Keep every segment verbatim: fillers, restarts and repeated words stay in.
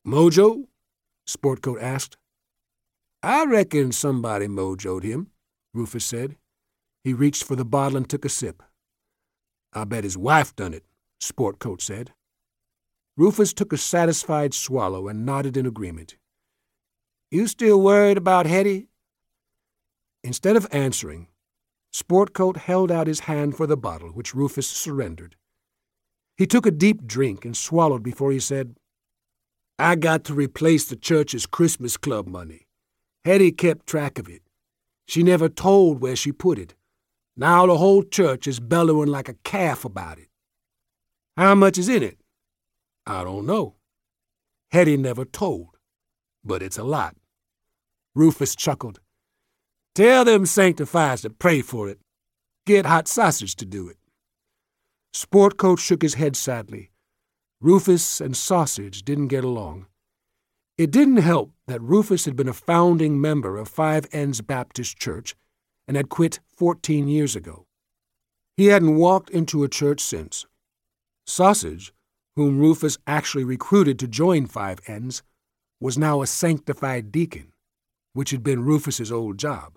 Mojo? Sportcoat asked. I reckon somebody mojoed him, Rufus said. He reached for the bottle and took a sip. I bet his wife done it, Sportcoat said. Rufus took a satisfied swallow and nodded in agreement. You still worried about Hetty? Instead of answering, Sportcoat held out his hand for the bottle, which Rufus surrendered. He took a deep drink and swallowed before he said, I got to replace the church's Christmas club money. Hetty kept track of it. She never told where she put it. Now the whole church is bellowing like a calf about it. How much is in it? I don't know. Hetty never told, but it's a lot. Rufus chuckled. Tell them sanctifiers to pray for it. Get Hot Sausage to do it. Sportcoat shook his head sadly. Rufus and Sausage didn't get along. It didn't help that Rufus had been a founding member of Five Ends Baptist Church and had quit fourteen years ago. He hadn't walked into a church since. Sausage, whom Rufus actually recruited to join Five Ends, was now a sanctified deacon, which had been Rufus's old job.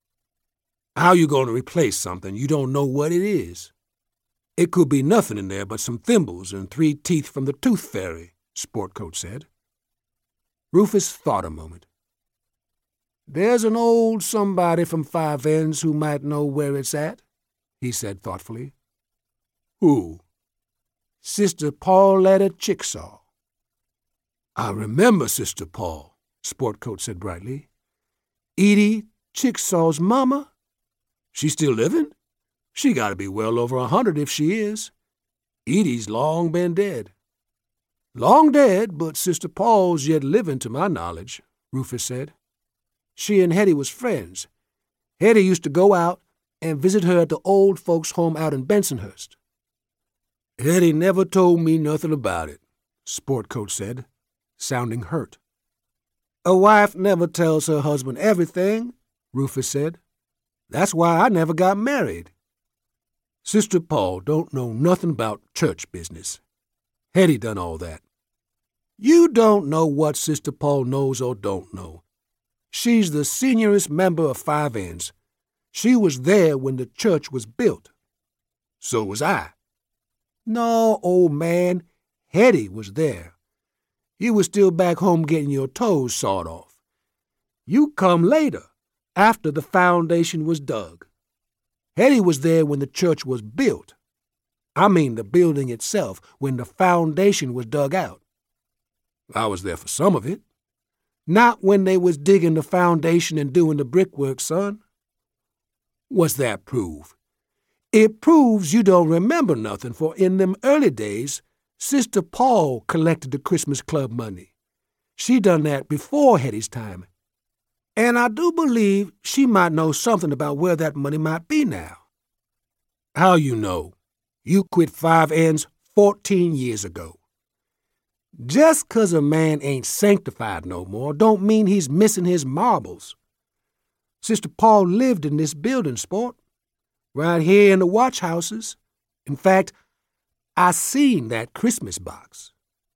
How you going to replace something you don't know what it is? It could be nothing in there but some thimbles and three teeth from the tooth fairy, Sportcoat said. Rufus thought a moment. There's an old somebody from Five Ends who might know where it's at, he said thoughtfully. Who? Sister Pauletta Chicksaw. I remember Sister Paul, Sportcoat said brightly. Edie Chicksaw's mama? She still living? She got to be well over a hundred if she is. Edie's long been dead. Long dead, but Sister Paul's yet living to my knowledge, Rufus said. She and Hetty was friends. Hetty used to go out and visit her at the old folks' home out in Bensonhurst. Hetty never told me nothing about it, Sportcoat said, sounding hurt. A wife never tells her husband everything, Rufus said. That's why I never got married. Sister Paul don't know nothing about church business. Hetty done all that. You don't know what Sister Paul knows or don't know. She's the seniorest member of Five Ends. She was there when the church was built. So was I. No, old man, Hetty was there. You was still back home getting your toes sawed off. You come later, after the foundation was dug. Hetty was there when the church was built. I mean the building itself, when the foundation was dug out. I was there for some of it. Not when they was digging the foundation and doing the brickwork, son. What's that prove? It proves you don't remember nothing, for in them early days, Sister Paul collected the Christmas club money. She done that before Hetty's time. And I do believe she might know something about where that money might be now. How you know? You quit Five Ends fourteen years ago. Just 'cause a man ain't sanctified no more don't mean he's missing his marbles. Sister Paul lived in this building, sport, right here in the watch houses. In fact, I seen that Christmas box.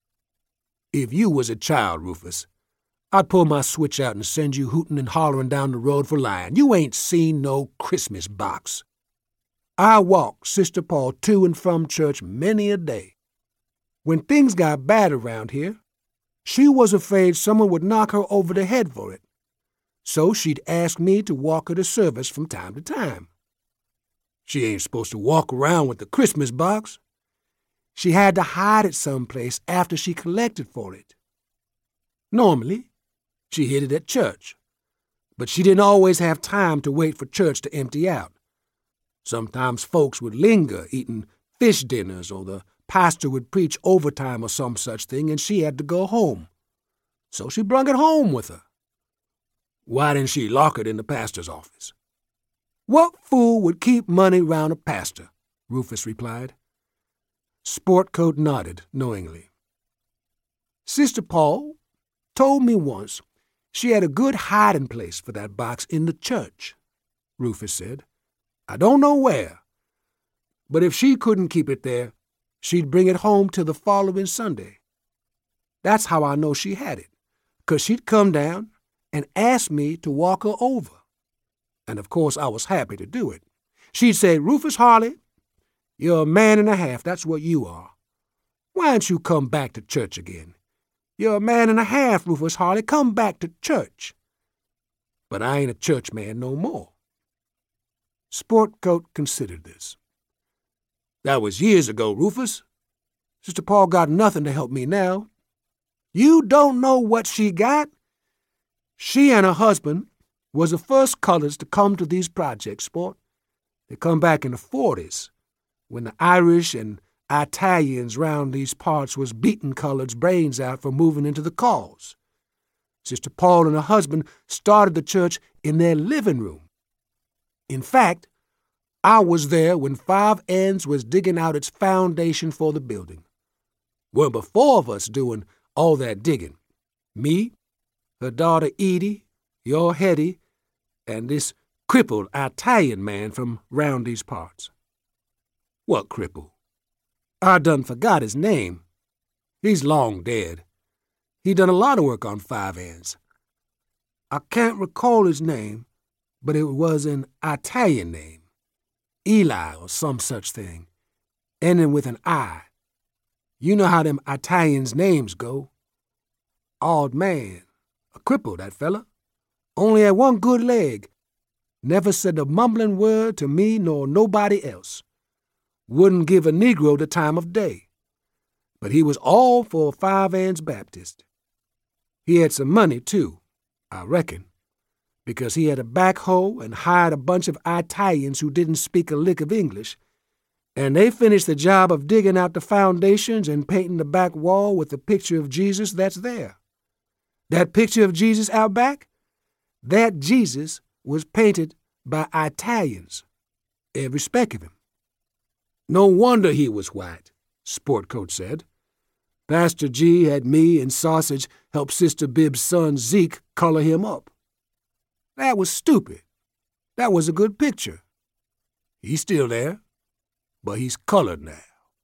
If you was a child, Rufus, I'd pull my switch out and send you hooting and hollering down the road for lying. You ain't seen no Christmas box. I walked Sister Paul to and from church many a day. When things got bad around here, she was afraid someone would knock her over the head for it. So she'd ask me to walk her to service from time to time. She ain't supposed to walk around with the Christmas box. She had to hide it someplace after she collected for it. Normally, she hid it at church, but she didn't always have time to wait for church to empty out. Sometimes folks would linger eating fish dinners, or the pastor would preach overtime or some such thing, and she had to go home. So she brung it home with her. Why didn't she lock it in the pastor's office? What fool would keep money round a pastor? Rufus replied. Sportcoat nodded knowingly. Sister Paul told me once she had a good hiding place for that box in the church, Rufus said. I don't know where, but if she couldn't keep it there, she'd bring it home till the following Sunday. That's how I know she had it, 'cause she'd come down and ask me to walk her over. And of course I was happy to do it. She'd say, "Rufus Harley, you're a man and a half, that's what you are. Why don't you come back to church again? You're a man and a half, Rufus Harley, come back to church." But I ain't a church man no more. Sportcoat considered this. "That was years ago, Rufus. Sister Paul got nothing to help me now." "You don't know what she got? She and her husband was the first colors to come to these projects, Sport. They come back in the forties, when the Irish and Italians round these parts was beating colored's brains out for moving into the cause. Sister Paul and her husband started the church in their living room. In fact, I was there when Five Ends was digging out its foundation for the building. Weren't but four of us doing all that digging. Me, her daughter Edie, your Hetty, and this crippled Italian man from round these parts." "What cripple?" "I done forgot his name. He's long dead. He done a lot of work on Five Ends. I can't recall his name, but it was an Italian name. Eli or some such thing, ending with an I. You know how them Italians' names go. Odd man, a cripple, that fella. Only had one good leg. Never said a mumbling word to me nor nobody else. Wouldn't give a Negro the time of day. But he was all for Five Ends Baptist. He had some money, too, I reckon, because he had a backhoe and hired a bunch of Italians who didn't speak a lick of English, and they finished the job of digging out the foundations and painting the back wall with the picture of Jesus that's there. That picture of Jesus out back? That Jesus was painted by Italians, every speck of him. No wonder he was white, Sportcoat said. Pastor G had me and Sausage help Sister Bibb's son Zeke color him up. That was stupid. That was a good picture. He's still there, but he's colored now.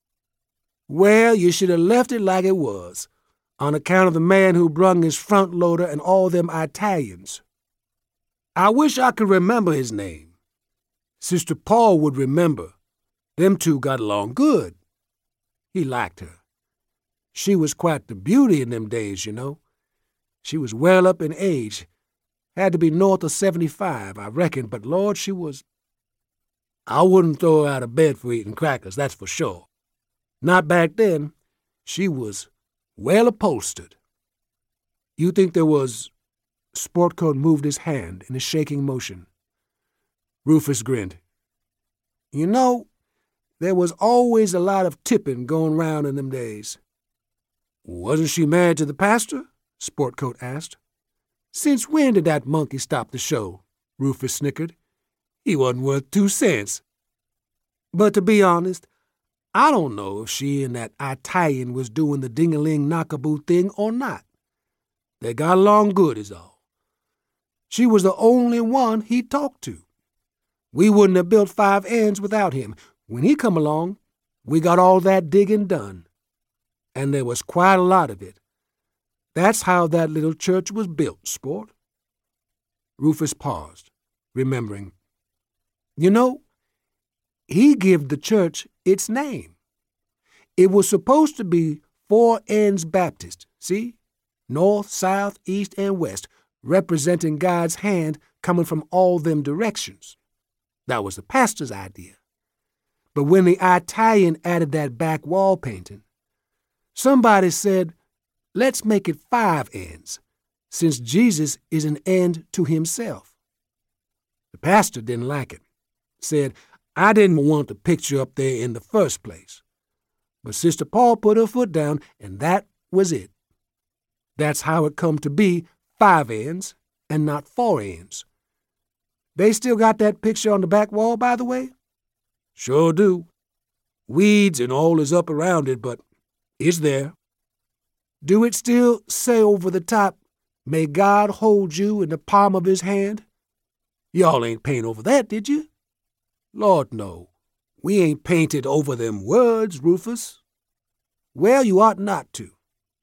Well, you should have left it like it was, on account of the man who brung his front loader and all them Italians. I wish I could remember his name. Sister Paul would remember. Them two got along good. He liked her. She was quite the beauty in them days, you know. She was well up in age. Had to be north of seventy-five, I reckon, but Lord, she was... I wouldn't throw her out of bed for eating crackers, that's for sure. Not back then. She was well upholstered. You think there was... Sportcoat moved his hand in a shaking motion. Rufus grinned. You know, there was always a lot of tipping going round in them days. Wasn't she married to the pastor? Sportcoat asked. Since when did that monkey stop the show? Rufus snickered. He wasn't worth two cents. But to be honest, I don't know if she and that Italian was doing the ding-a-ling knockaboo thing or not. They got along good is all. She was the only one he talked to. We wouldn't have built Five Ends without him. When he come along, we got all that digging done. And there was quite a lot of it. That's how that little church was built, Sport. Rufus paused, remembering. You know, he give the church its name. It was supposed to be Four Ends Baptist, see? North, south, east, and west, representing God's hand coming from all them directions. That was the pastor's idea. But when the Italian added that back wall painting, somebody said, let's make it Five Ends, since Jesus is an end to himself. The pastor didn't like it, said, I didn't want the picture up there in the first place. But Sister Paul put her foot down, and that was it. That's how it come to be Five Ends and not Four Ends. They still got that picture on the back wall, by the way? Sure do. Weeds and all is up around it, but it's there. Do it still say over the top, may God hold you in the palm of his hand? Y'all ain't paint over that, did you? Lord, no. We ain't painted over them words, Rufus. Well, you ought not to.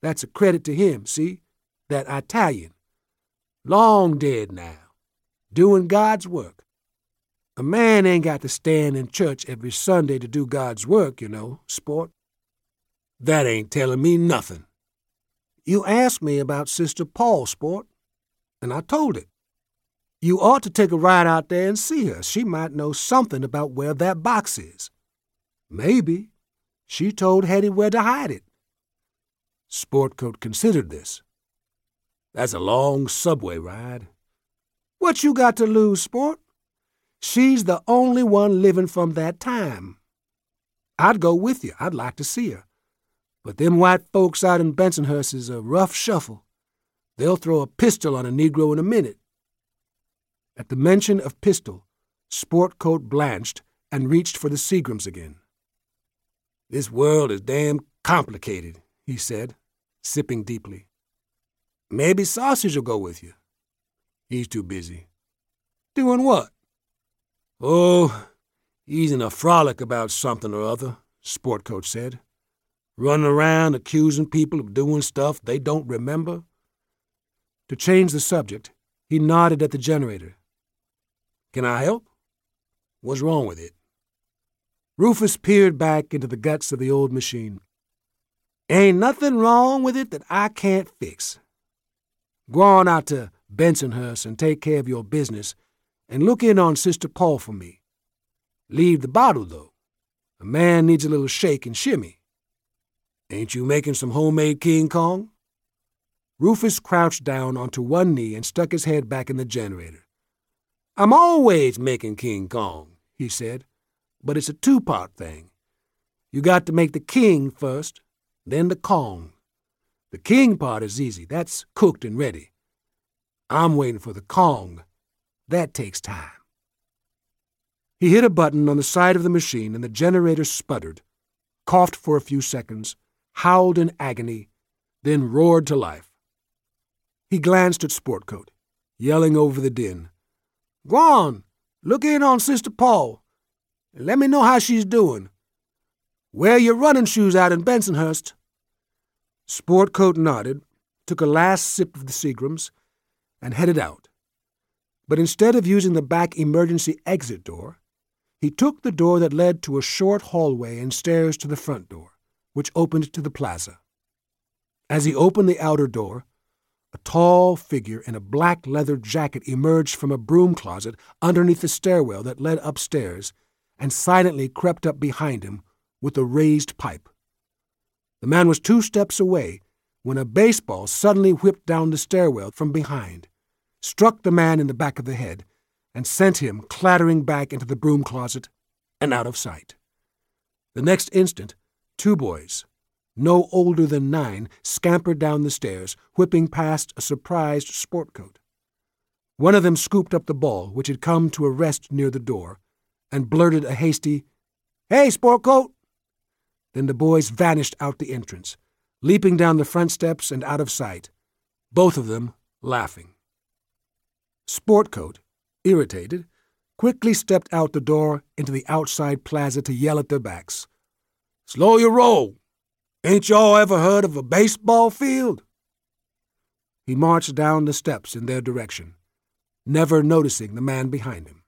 That's a credit to him, see? That Italian. Long dead now. Doing God's work. A man ain't got to stand in church every Sunday to do God's work, you know, sport. That ain't telling me nothing. You asked me about Sister Paul, sport, and I told it. You ought to take a ride out there and see her. She might know something about where that box is. Maybe. She told Hetty where to hide it. Sportcoat considered this. That's a long subway ride. What you got to lose, sport? She's the only one living from that time. I'd go with you. I'd like to see her. But them white folks out in Bensonhurst is a rough shuffle. They'll throw a pistol on a Negro in a minute. At the mention of pistol, Sportcoat blanched and reached for the Seagrams again. This world is damn complicated, he said, sipping deeply. Maybe Sausage will go with you. He's too busy. Doing what? Oh, he's in a frolic about something or other, Sportcoat said. Running around accusing people of doing stuff they don't remember. To change the subject, he nodded at the generator. Can I help? What's wrong with it? Rufus peered back into the guts of the old machine. Ain't nothing wrong with it that I can't fix. Go on out to Bensonhurst and take care of your business and look in on Sister Paul for me. Leave the bottle, though. A man needs a little shake and shimmy. Ain't you making some homemade King Kong? Rufus crouched down onto one knee and stuck his head back in the generator. I'm always making King Kong, he said, but it's a two-part thing. You got to make the king first, then the Kong. The king part is easy. That's cooked and ready. I'm waiting for the Kong. That takes time. He hit a button on the side of the machine and the generator sputtered, coughed for a few seconds, howled in agony, then roared to life. He glanced at Sportcoat, yelling over the din. Go on, look in on Sister Paul, and let me know how she's doing. Wear your running shoes out in Bensonhurst. Sportcoat nodded, took a last sip of the Seagrams, and headed out. But instead of using the back emergency exit door, he took the door that led to a short hallway and stairs to the front door, which opened to the plaza. As he opened the outer door, a tall figure in a black leather jacket emerged from a broom closet underneath the stairwell that led upstairs and silently crept up behind him with a raised pipe. The man was two steps away when a baseball suddenly whipped down the stairwell from behind, struck the man in the back of the head, and sent him clattering back into the broom closet and out of sight. The next instant, two boys, no older than nine, scampered down the stairs, whipping past a surprised Sportcoat. One of them scooped up the ball, which had come to a rest near the door, and blurted a hasty, Hey, Sportcoat! Then the boys vanished out the entrance, leaping down the front steps and out of sight, both of them laughing. Sportcoat, irritated, quickly stepped out the door into the outside plaza to yell at their backs. Slow your roll! Ain't y'all ever heard of a baseball field? He marched down the steps in their direction, never noticing the man behind him.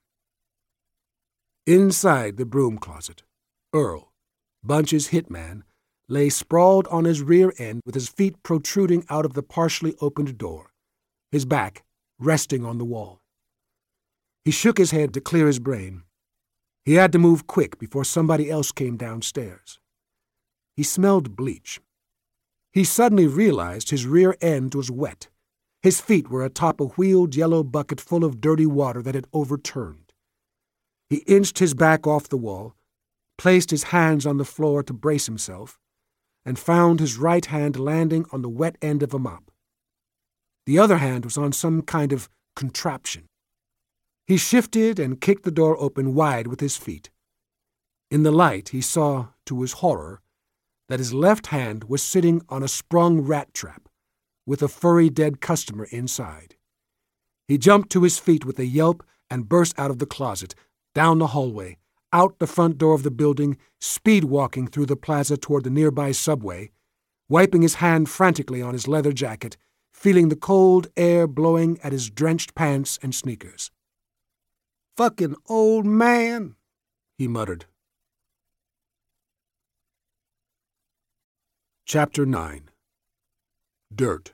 Inside the broom closet, Earl, Bunch's hitman, lay sprawled on his rear end with his feet protruding out of the partially opened door, his back resting on the wall. He shook his head to clear his brain. He had to move quick before somebody else came downstairs. He smelled bleach. He suddenly realized his rear end was wet. His feet were atop a wheeled yellow bucket full of dirty water that had overturned. He inched his back off the wall, placed his hands on the floor to brace himself, and found his right hand landing on the wet end of a mop. The other hand was on some kind of contraption. He shifted and kicked the door open wide with his feet. In the light, he saw, to his horror, that his left hand was sitting on a sprung rat trap, with a furry dead customer inside. He jumped to his feet with a yelp and burst out of the closet, down the hallway, out the front door of the building, speed-walking through the plaza toward the nearby subway, wiping his hand frantically on his leather jacket, feeling the cold air blowing at his drenched pants and sneakers. "Fucking old man," he muttered. Chapter nine. Dirt.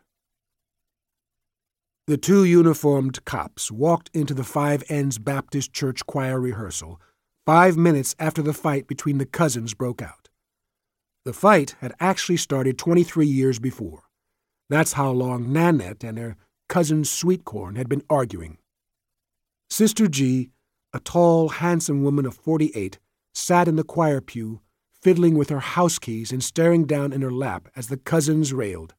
The two uniformed cops walked into the Five Ends Baptist Church choir rehearsal five minutes after the fight between the cousins broke out. The fight had actually started twenty-three years before. That's how long Nanette and her cousin Sweetcorn had been arguing. Sister G, a tall, handsome woman of forty-eight, sat in the choir pew, fiddling with her house keys and staring down in her lap as the cousins railed.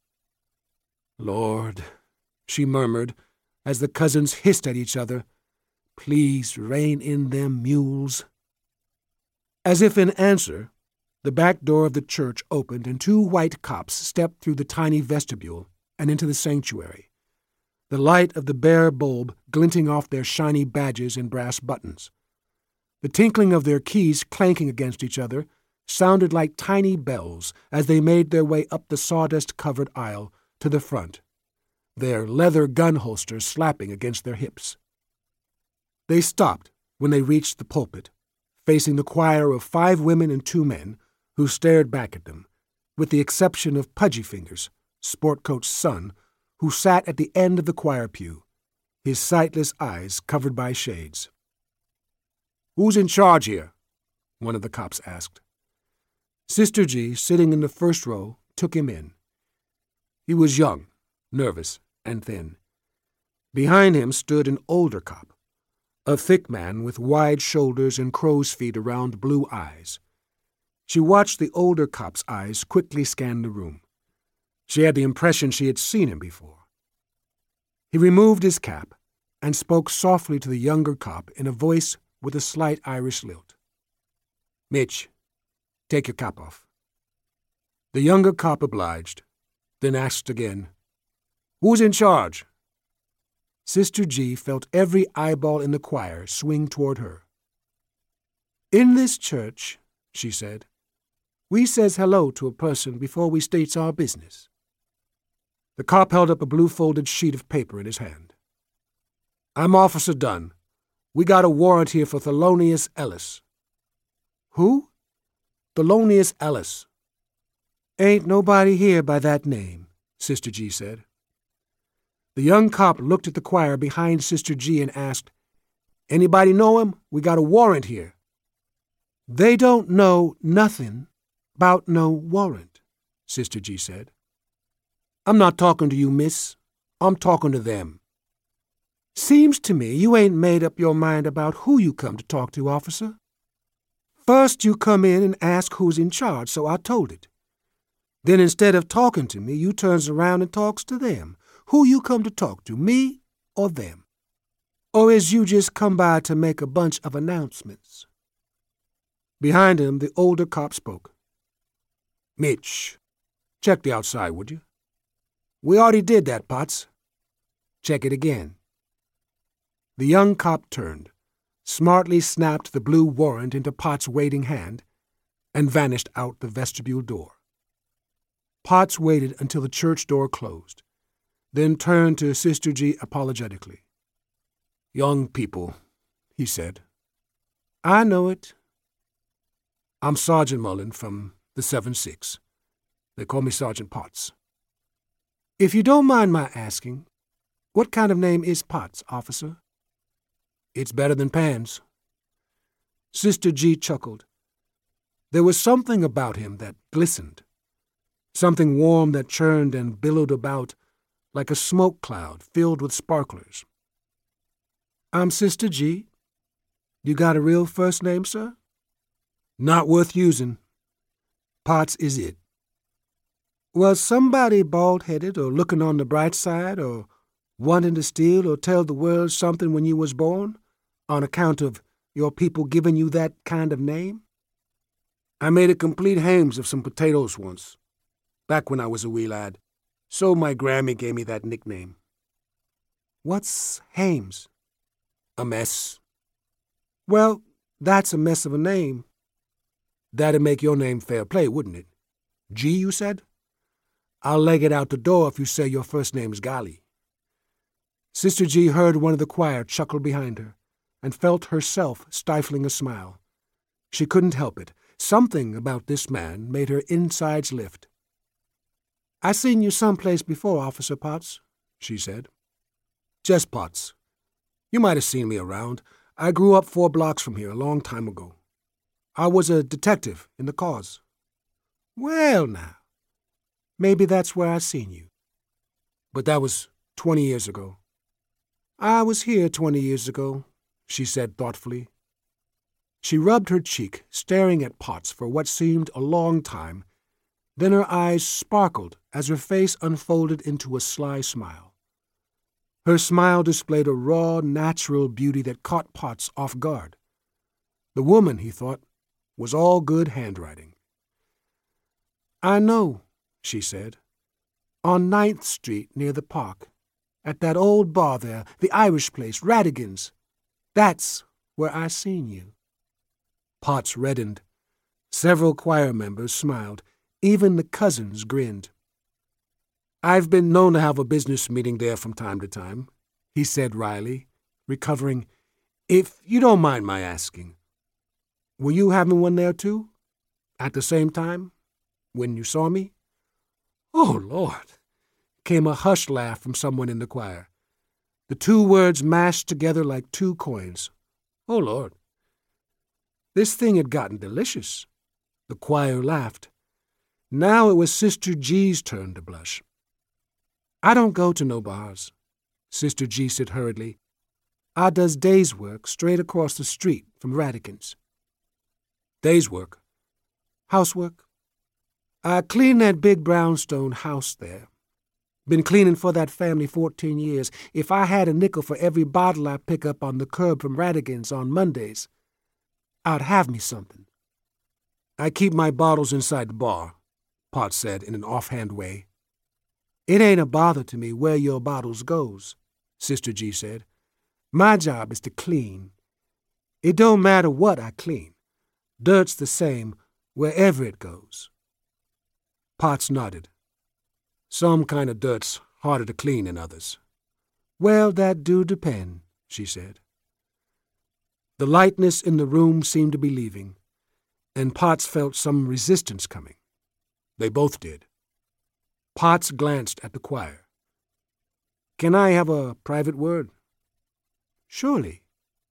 "Lord," she murmured, as the cousins hissed at each other, "please rein in them mules." As if in answer, the back door of the church opened and two white cops stepped through the tiny vestibule and into the sanctuary, the light of the bare bulb glinting off their shiny badges and brass buttons. The tinkling of their keys clanking against each other sounded like tiny bells as they made their way up the sawdust-covered aisle to the front, their leather gun holsters slapping against their hips. They stopped when they reached the pulpit, facing the choir of five women and two men who stared back at them, with the exception of Pudgy Fingers, Sportcoat's son, who sat at the end of the choir pew, his sightless eyes covered by shades. "Who's in charge here?" one of the cops asked. Sister G, sitting in the first row, took him in. He was young, nervous, and thin. Behind him stood an older cop, a thick man with wide shoulders and crow's feet around blue eyes. She watched the older cop's eyes quickly scan the room. She had the impression she had seen him before. He removed his cap and spoke softly to the younger cop in a voice with a slight Irish lilt. "Mitch, take your cap off." The younger cop obliged, then asked again, "Who's in charge?" Sister G felt every eyeball in the choir swing toward her. "In this church," she said, "we says hello to a person before we states our business." The cop held up a blue-folded sheet of paper in his hand. "I'm Officer Dunn. We got a warrant here for Thelonious Ellis." "Who?" "Thelonious Ellis." "Ain't nobody here by that name," Sister G said. The young cop looked at the choir behind Sister G and asked, "Anybody know him? We got a warrant here." "They don't know nothing about no warrant," Sister G said. "I'm not talking to you, miss. I'm talking to them." "Seems to me you ain't made up your mind about who you come to talk to, officer. First you come in and ask who's in charge, so I told it. Then instead of talking to me, you turns around and talks to them. Who you come to talk to, me or them? Or is you just come by to make a bunch of announcements?" Behind him, the older cop spoke. "Mitch, check the outside, would you?" "We already did that, Potts." "Check it again." The young cop turned, smartly snapped the blue warrant into Potts' waiting hand, and vanished out the vestibule door. Potts waited until the church door closed, then turned to Sister G apologetically. "Young people," he said. "I know it." "I'm Sergeant Mullen from the seven six. They call me Sergeant Potts." "If you don't mind my asking, what kind of name is Potts, officer?" "It's better than Pan's." Sister G chuckled. There was something about him that glistened, something warm that churned and billowed about like a smoke cloud filled with sparklers. "I'm Sister G. You got a real first name, sir?" "Not worth using. Potts is it." "Was somebody bald-headed or looking on the bright side or wanting to steal or tell the world something when you was born, on account of your people giving you that kind of name?" "I made a complete hames of some potatoes once, back when I was a wee lad, so my Grammy gave me that nickname." "What's hames?" "A mess." "Well, that's a mess of a name." "That'd make your name fair play, wouldn't it? G, you said?" I'll leg it out the door if you say your first name's Golly." Sister G heard one of the choir chuckle behind her and felt herself stifling a smile. She couldn't help it. Something about this man made her insides lift. "I seen you someplace before, Officer Potts," she said. "Just Potts. You might have seen me around. I grew up four blocks from here a long time ago. I was a detective in the cause." "Well, now, maybe that's where I seen you." "But that was twenty years ago." "I was here twenty years ago," she said thoughtfully. She rubbed her cheek, staring at Potts for what seemed a long time. Then her eyes sparkled as her face unfolded into a sly smile. Her smile displayed a raw, natural beauty that caught Potts off guard. The woman, he thought, was all good handwriting. "I know," she said. "On Ninth Street near the park. At that old bar there, the Irish place, Radigan's. That's where I seen you." Potts reddened. Several choir members smiled. Even the cousins grinned. "I've been known to have a business meeting there from time to time," he said wryly, recovering. "If you don't mind my asking, were you having one there too? At the same time? When you saw me?" "Oh, Lord!" came a hushed laugh from someone in the choir. The two words mashed together like two coins. "Oh, Lord!" This thing had gotten delicious. The choir laughed. Now it was Sister G's turn to blush. "I don't go to no bars," Sister G said hurriedly. "I does day's work straight across the street from Radigan's." "Day's work?" "Housework. I clean that big brownstone house there. Been cleaning for that family fourteen years. If I had a nickel for every bottle I pick up on the curb from Radigan's on Mondays, I'd have me something." "I keep my bottles inside the bar," Potts said in an offhand way. "It ain't a bother to me where your bottles goes," Sister G said. "My job is to clean. It don't matter what I clean. Dirt's the same wherever it goes." Potts nodded. "Some kind of dirt's harder to clean than others." "Well, that do depend," she said. The lightness in the room seemed to be leaving, and Potts felt some resistance coming. They both did. Potts glanced at the choir. "Can I have a private word?" "Surely."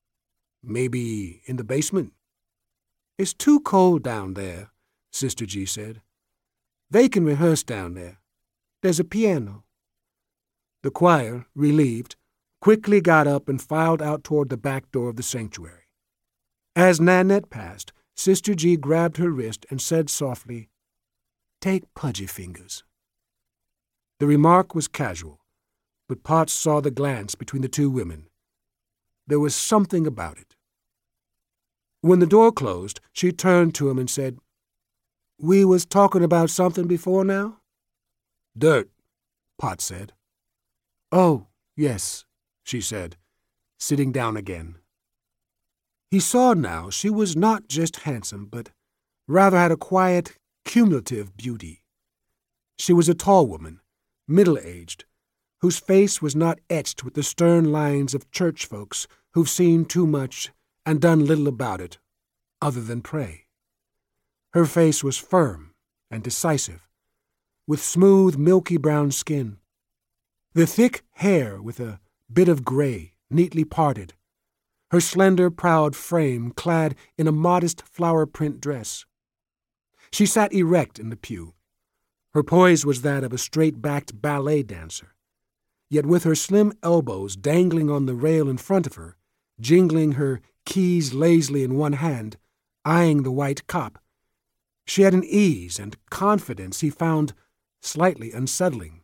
"Maybe in the basement?" "It's too cold down there," Sister G said. "They can rehearse down there. There's a piano." The choir, relieved, quickly got up and filed out toward the back door of the sanctuary. As Nanette passed, Sister G grabbed her wrist and said softly, "Take Pudgy Fingers." The remark was casual, but Potts saw the glance between the two women. There was something about it. When the door closed, she turned to him and said, "We was talking about something before now?" "Dirt," Potts said. "Oh, yes," she said, sitting down again. He saw now she was not just handsome, but rather had a quiet, cumulative beauty. She was a tall woman, middle-aged, whose face was not etched with the stern lines of church folks who've seen too much and done little about it, other than pray. Her face was firm and decisive, with smooth, milky brown skin. The thick hair with a bit of gray, neatly parted. Her slender, proud frame clad in a modest flower-print dress. She sat erect in the pew. Her poise was that of a straight-backed ballet dancer. Yet with her slim elbows dangling on the rail in front of her, jingling her keys lazily in one hand, eyeing the white cop, she had an ease and confidence he found slightly unsettling.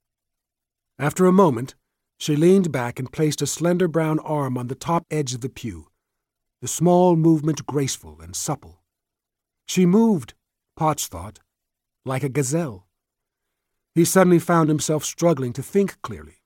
After a moment, she leaned back and placed a slender brown arm on the top edge of the pew, the small movement graceful and supple. She moved, Potts thought, like a gazelle. He suddenly found himself struggling to think clearly.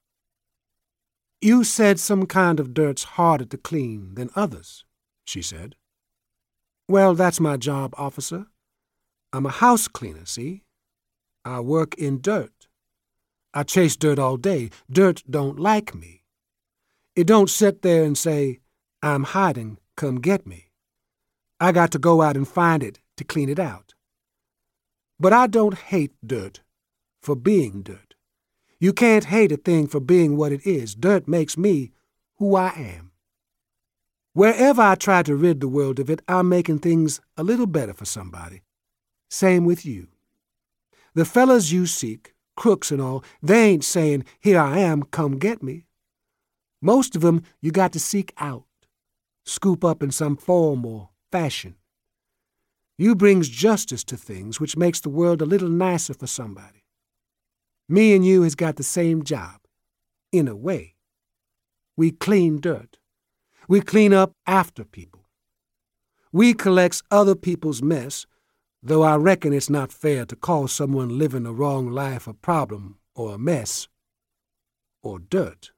"You said some kind of dirt's harder to clean than others," she said. "Well, that's my job, officer. I'm a house cleaner, see? I work in dirt. I chase dirt all day. Dirt don't like me. It don't sit there and say, I'm hiding, come get me. I got to go out and find it to clean it out. But I don't hate dirt for being dirt. You can't hate a thing for being what it is. Dirt makes me who I am. Wherever I try to rid the world of it, I'm making things a little better for somebody. Same with you. The fellas you seek, crooks and all, they ain't saying, here I am, come get me. Most of 'em you got to seek out, scoop up in some form or fashion. You brings justice to things, which makes the world a little nicer for somebody. Me and you has got the same job, in a way. We clean dirt. We clean up after people. We collects other people's mess, though I reckon it's not fair to call someone living a wrong life a problem or a mess or dirt.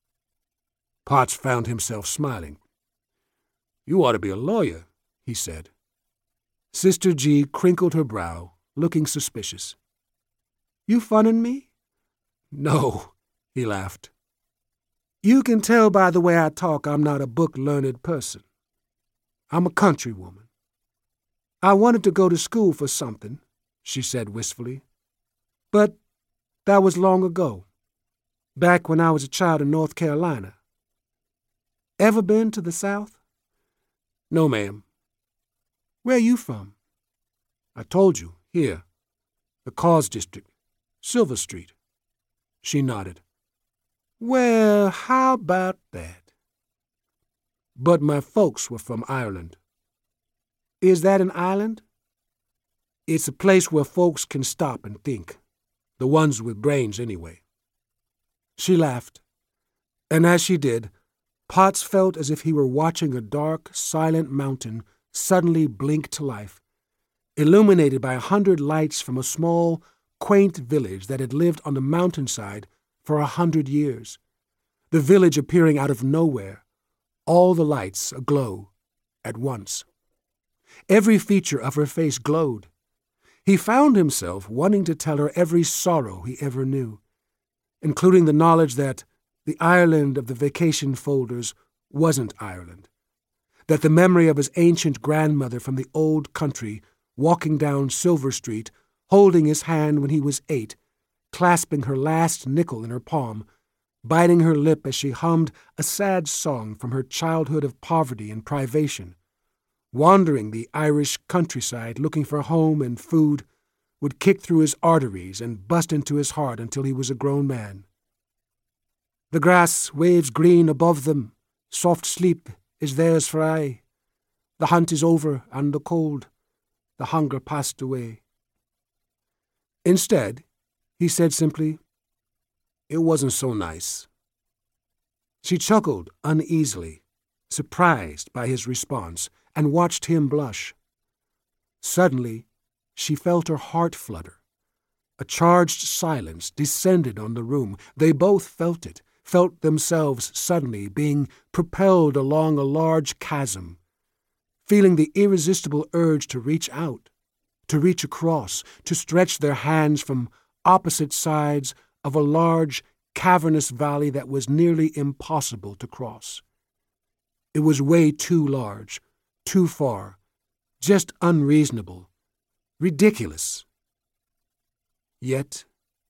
Potts found himself smiling. You ought to be a lawyer, he said. Sister G crinkled her brow, looking suspicious. You funnin' me? No, he laughed. You can tell by the way I talk I'm not a book-learned person. I'm a country woman. I wanted to go to school for something, she said wistfully. But that was long ago, back when I was a child in North Carolina. Ever been to the South? No, ma'am. Where you from? I told you, here, the Cause District, Silver Street. She nodded. Well, how about that? But my folks were from Ireland. Is that an island? It's a place where folks can stop and think. The ones with brains, anyway. She laughed, and as she did, Potts felt as if he were watching a dark, silent mountain suddenly blink to life, illuminated by a hundred lights from a small, quaint village that had lived on the mountainside for a hundred years. The village appearing out of nowhere, all the lights aglow at once. Every feature of her face glowed. He found himself wanting to tell her every sorrow he ever knew, including the knowledge that the Ireland of the vacation folders wasn't Ireland, that the memory of his ancient grandmother from the old country walking down Silver Street, holding his hand when he was eight, clasping her last nickel in her palm, biting her lip as she hummed a sad song from her childhood of poverty and privation, wandering the Irish countryside looking for home and food, would kick through his arteries and bust into his heart until he was a grown man. The grass waves green above them, soft sleep is theirs for aye. The hunt is over and the cold, the hunger passed away. Instead, he said simply, It wasn't so nice. She chuckled uneasily, surprised by his response, and watched him blush. Suddenly, she felt her heart flutter. A charged silence descended on the room. They both felt it, felt themselves suddenly being propelled along a large chasm, feeling the irresistible urge to reach out, to reach across, to stretch their hands from opposite sides of a large, cavernous valley that was nearly impossible to cross. It was way too large, too far, just unreasonable, ridiculous. Yet,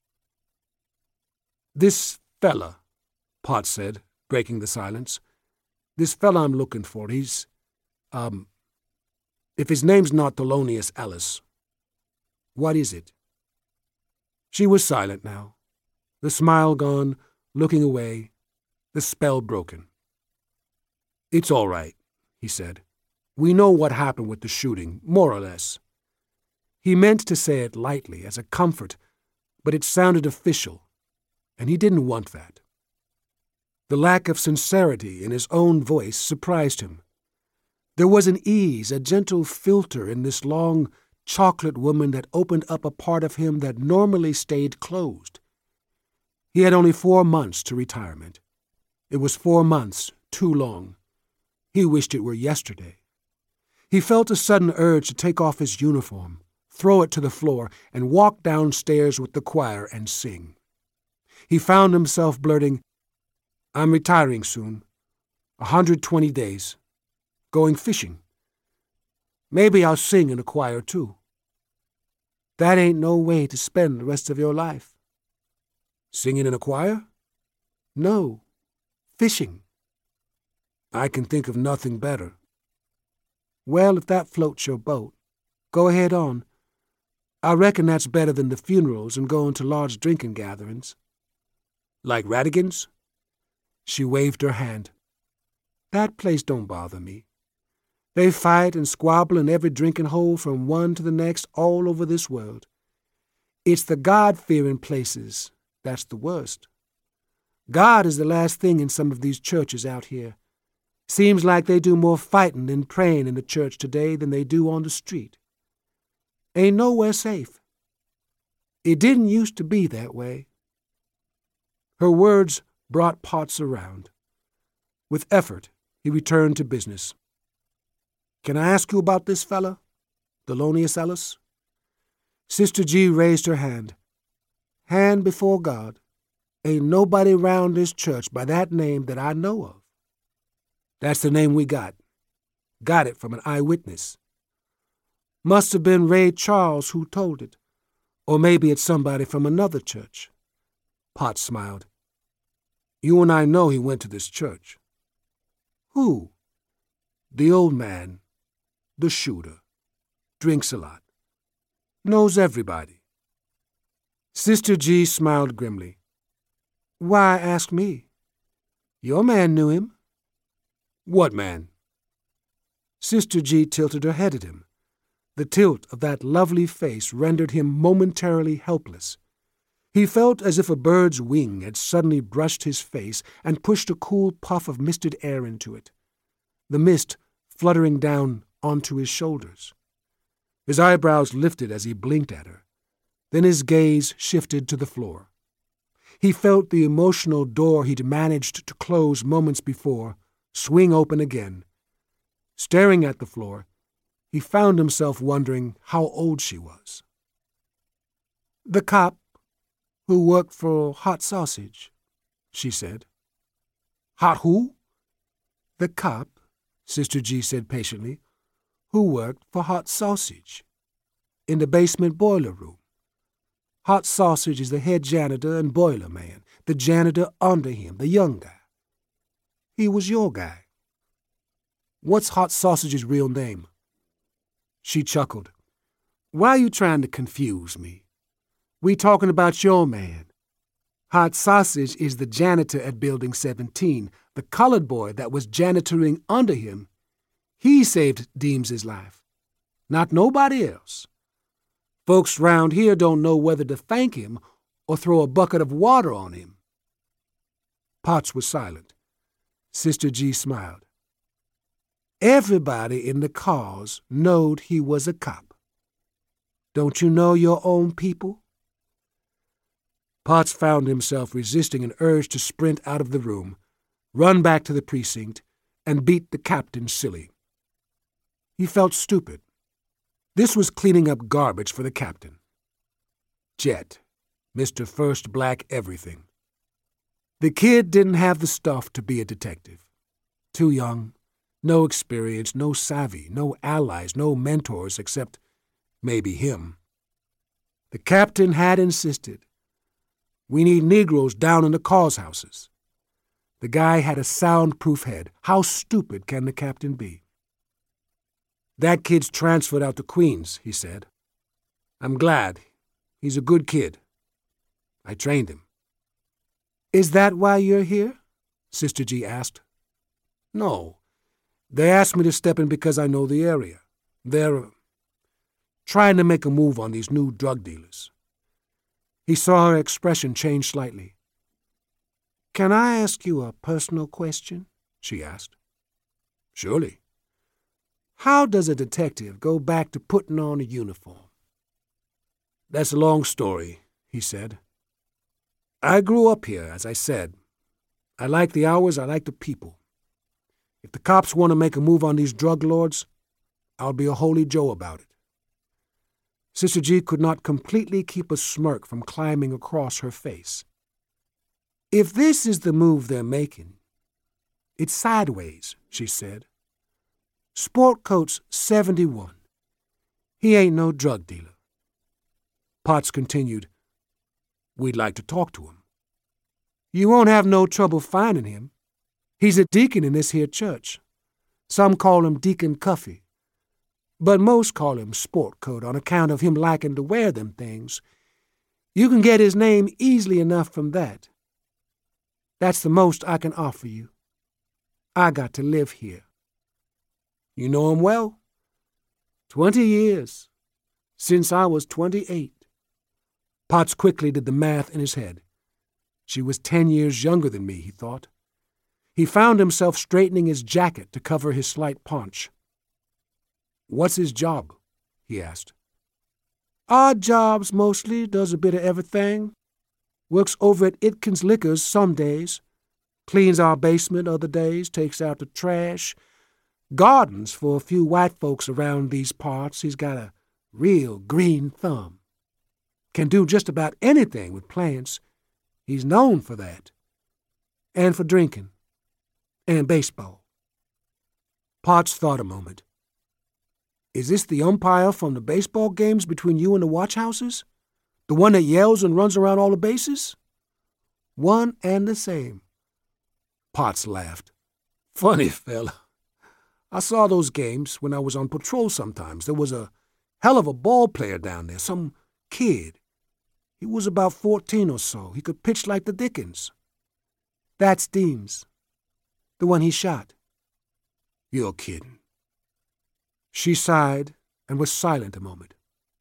this fella, Potts said, breaking the silence, this fella I'm looking for, he's, um, if his name's not Thelonious Ellis, what is it? She was silent now, the smile gone, looking away, the spell broken. It's all right, he said. We know what happened with the shooting, more or less. He meant to say it lightly, as a comfort, but it sounded official, and he didn't want that. The lack of sincerity in his own voice surprised him. There was an ease, a gentle filter in this long, chocolate woman that opened up a part of him that normally stayed closed. He had only four months to retirement. It was four months too long. He wished it were yesterday. He felt a sudden urge to take off his uniform, throw it to the floor, and walk downstairs with the choir and sing. He found himself blurting, "I'm retiring soon. A hundred twenty days. Going fishing. Maybe I'll sing in a choir too." "That ain't no way to spend the rest of your life." "Singing in a choir?" "No, fishing." "I can think of nothing better." "Well, if that floats your boat, go ahead on. I reckon that's better than the funerals and going to large drinking gatherings." "Like Radigan's?" She waved her hand. "That place don't bother me. They fight and squabble in every drinking hole from one to the next all over this world. It's the God-fearing places that's the worst. God is the last thing in some of these churches out here. Seems like they do more fighting than praying in the church today than they do on the street. Ain't nowhere safe. It didn't used to be that way." Her words brought Potts around. With effort, he returned to business. "Can I ask you about this fella, Thelonious Ellis?" Sister G raised her hand. "Hand before God, ain't nobody round this church by that name that I know of." "That's the name we got. Got it from an eyewitness." "Must have been Ray Charles who told it. Or maybe it's somebody from another church." Potts smiled. "You and I know he went to this church." "Who?" "The old man. The shooter. Drinks a lot. Knows everybody." Sister G smiled grimly. "Why ask me? Your man knew him." "What man?" Sister G tilted her head at him. The tilt of that lovely face rendered him momentarily helpless. He felt as if a bird's wing had suddenly brushed his face and pushed a cool puff of misted air into it, the mist fluttering down onto his shoulders. His eyebrows lifted as he blinked at her. Then his gaze shifted to the floor. He felt the emotional door he'd managed to close moments before swing open again. Staring at the floor, he found himself wondering how old she was. "The cop who worked for Hot Sausage," she said. "Hot who?" "The cop," Sister G said patiently, "who worked for Hot Sausage. In the basement boiler room. Hot Sausage is the head janitor and boiler man, the janitor under him, the young guy. He was your guy." "What's Hot Sausage's real name?" She chuckled. "Why are you trying to confuse me? We talking about your man. Hot Sausage is the janitor at Building seventeen, the colored boy that was janitoring under him. He saved Deems's life, not nobody else. Folks round here don't know whether to thank him or throw a bucket of water on him." Potts was silent. Sister G smiled. "Everybody in the cause knowed he was a cop. Don't you know your own people?" Potts found himself resisting an urge to sprint out of the room, run back to the precinct, and beat the captain silly. He felt stupid. This was cleaning up garbage for the captain. Jet, Mister First Black Everything. The kid didn't have the stuff to be a detective. Too young, no experience, no savvy, no allies, no mentors except maybe him. The captain had insisted, "We need Negroes down in the cause houses." The guy had a soundproof head. How stupid can the captain be? "That kid's transferred out to Queens," he said. "I'm glad. He's a good kid. I trained him." "Is that why you're here?" Sister G asked. "No. They asked me to step in because I know the area. They're uh, trying to make a move on these new drug dealers." He saw her expression change slightly. "Can I ask you a personal question?" she asked. "Surely." "How does a detective go back to putting on a uniform?" "That's a long story," he said. "I grew up here, as I said. I like the hours, I like the people. If the cops want to make a move on these drug lords, I'll be a holy Joe about it." Sister G could not completely keep a smirk from climbing across her face. If this is the move they're making, it's sideways, she said. Sport Coat's seventy-one. He ain't no drug dealer. Potts continued, We'd like to talk to him. You won't have no trouble finding him. He's a deacon in this here church. Some call him Deacon Cuffy, but most call him Sport Coat on account of him liking to wear them things. You can get his name easily enough from that. That's the most I can offer you. I got to live here. You know him well? Twenty years, since I was twenty-eight. Potts quickly did the math in his head. She was ten years younger than me, he thought. He found himself straightening his jacket to cover his slight paunch. What's his job? He asked. Odd jobs, mostly, does a bit of everything. Works over at Itkins Liquors some days. Cleans our basement other days, takes out the trash. Gardens for a few white folks around these parts. He's got a real green thumb. Can do just about anything with plants. He's known for that. And for drinking. And baseball. Potts thought a moment. Is this the umpire from the baseball games between you and the watch houses? The one that yells and runs around all the bases? One and the same. Potts laughed. Funny fella. I saw those games when I was on patrol sometimes. There was a hell of a ball player down there, some kid. He was about fourteen or so. He could pitch like the dickens. That's Deems, the one he shot. You're kidding. She sighed and was silent a moment.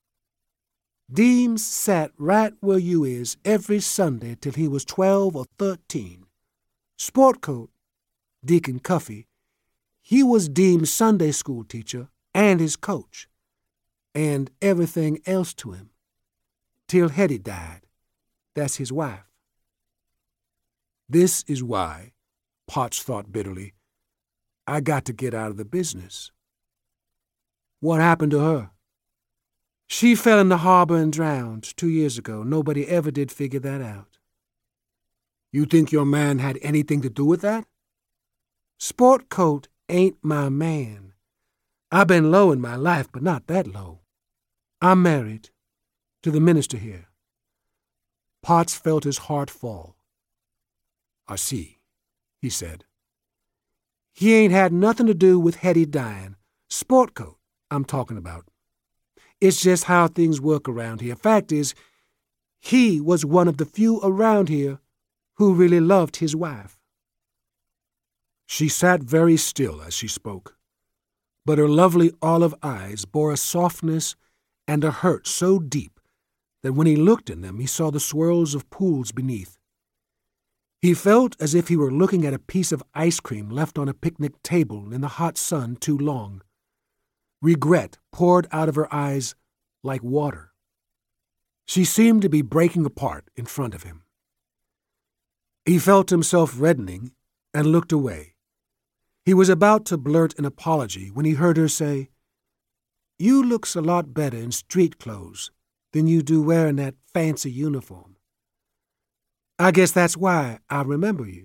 Deems sat right where you is every Sunday till he was twelve or thirteen. Sport Coat, Deacon Cuffy, he was Deems' Sunday school teacher and his coach, and everything else to him, till Hetty died. That's his wife. This is why, Potts thought bitterly, I got to get out of the business. What happened to her? She fell in the harbor and drowned two years ago. Nobody ever did figure that out. You think your man had anything to do with that? Sport Coat ain't my man. I've been low in my life, but not that low. I'm married to the minister here. Potts felt his heart fall. I see, he said. He ain't had nothing to do with Hetty dying. Sport Coat, I'm talking about. It's just how things work around here. Fact is, he was one of the few around here who really loved his wife. She sat very still as she spoke, but her lovely olive eyes bore a softness and a hurt so deep that when he looked in them he saw the swirls of pools beneath. He felt as if he were looking at a piece of ice cream left on a picnic table in the hot sun too long. Regret poured out of her eyes like water. She seemed to be breaking apart in front of him. He felt himself reddening and looked away. He was about to blurt an apology when he heard her say, You looks a lot better in street clothes than you do wearing that fancy uniform. I guess that's why I remember you.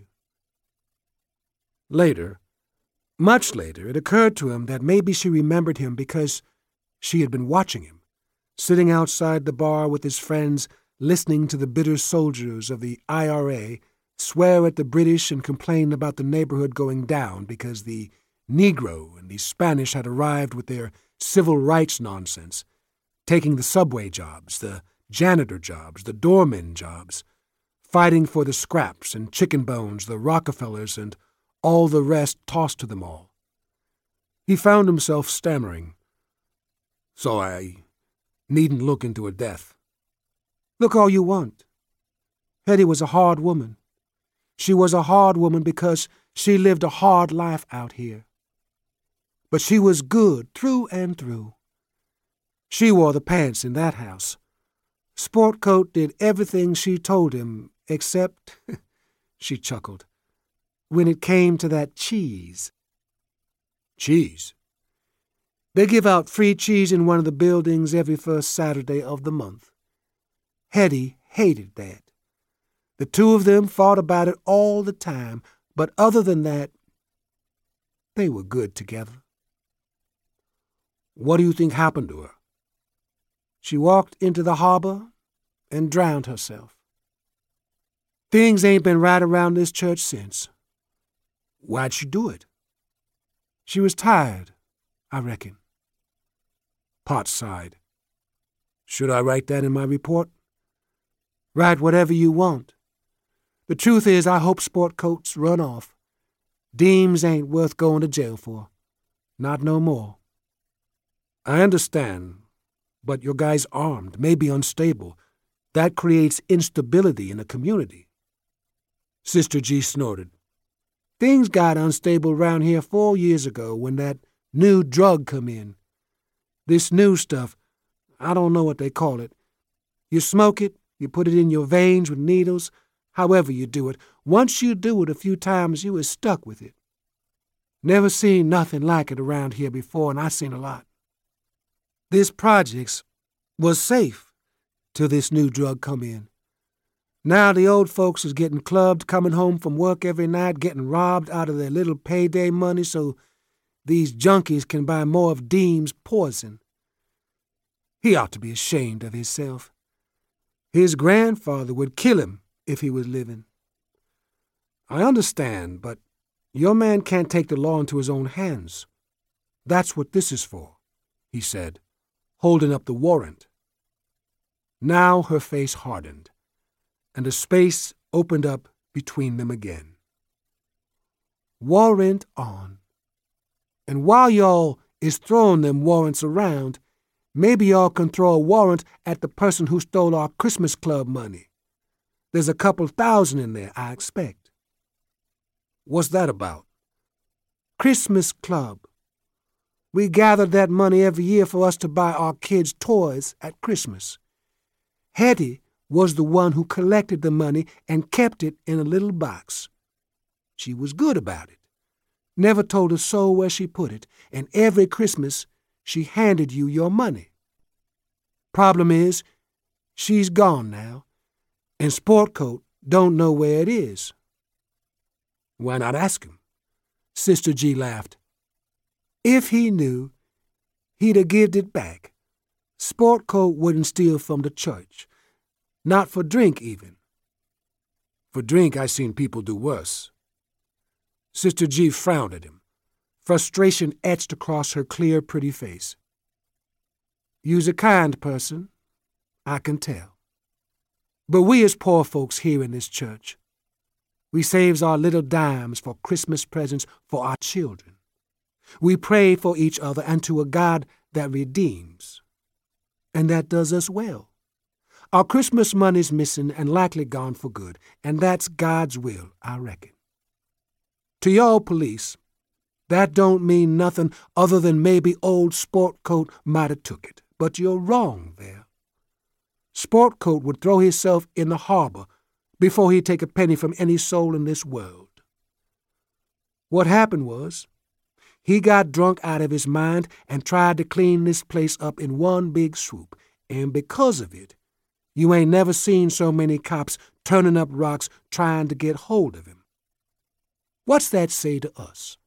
Later, much later, it occurred to him that maybe she remembered him because she had been watching him, sitting outside the bar with his friends, listening to the bitter soldiers of the I R A swear at the British and complain about the neighborhood going down because the Negro and the Spanish had arrived with their civil rights nonsense, taking the subway jobs, the janitor jobs, the doorman jobs, fighting for the scraps and chicken bones the Rockefellers and all the rest tossed to them all. He found himself stammering. So I needn't look into her death. Look all you want. Hetty was a hard woman. She was a hard woman because she lived a hard life out here. But she was good through and through. She wore the pants in that house. Sport Coat did everything she told him, except, she chuckled, when it came to that cheese. Cheese? They give out free cheese in one of the buildings every first Saturday of the month. Hetty hated that. The two of them fought about it all the time, but other than that, they were good together. What do you think happened to her? She walked into the harbor and drowned herself. Things ain't been right around this church since. Why'd she do it? She was tired, I reckon. Potts sighed. Should I write that in my report? Write whatever you want. The truth is, I hope sport coats run off. Deems ain't worth going to jail for. Not no more. I understand, but your guy's armed, maybe unstable. That creates instability in a community. Sister G snorted. Things got unstable round here four years ago when that new drug come in. This new stuff, I don't know what they call it. You smoke it, you put it in your veins with needles, however you do it. Once you do it a few times, you is stuck with it. Never seen nothing like it around here before, and I seen a lot. This projects was safe till this new drug come in. Now the old folks is getting clubbed, coming home from work every night, getting robbed out of their little payday money so these junkies can buy more of Deem's poison. He ought to be ashamed of himself. His grandfather would kill him if he was living. I understand, but your man can't take the law into his own hands. That's what this is for, he said, holding up the warrant. Now her face hardened, and a space opened up between them again. Warrant on. And while y'all is throwing them warrants around, maybe y'all can throw a warrant at the person who stole our Christmas club money. There's a couple thousand in there, I expect. What's that about? Christmas club. We gathered that money every year for us to buy our kids toys at Christmas. Hetty was the one who collected the money and kept it in a little box. She was good about it. Never told a soul where she put it, and every Christmas she handed you your money. Problem is, she's gone now, and Sportcoat don't know where it is. Why not ask him? Sister G laughed. If he knew, he'd have gived it back. Sportcoat wouldn't steal from the church. Not for drink, even. For drink, I seen people do worse. Sister G frowned at him. Frustration etched across her clear, pretty face. You's a kind person, I can tell. But we as poor folks here in this church, we saves our little dimes for Christmas presents for our children. We pray for each other and to a God that redeems. And that does us well. Our Christmas money's missing and likely gone for good, and that's God's will, I reckon. To y'all police, that don't mean nothing other than maybe old Sportcoat might have took it. But you're wrong there. Sportcoat would throw himself in the harbor before he'd take a penny from any soul in this world. What happened was, he got drunk out of his mind and tried to clean this place up in one big swoop, and because of it, you ain't never seen so many cops turning up rocks trying to get hold of him. What's that say to us?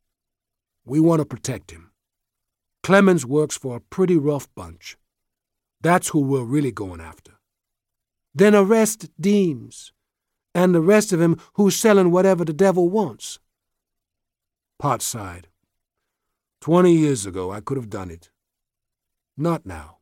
We want to protect him. Clemens works for a pretty rough bunch. That's who we're really going after. Then arrest Deems, and the rest of him who's selling whatever the devil wants. Potts sighed. Twenty years ago I could have done it. Not now.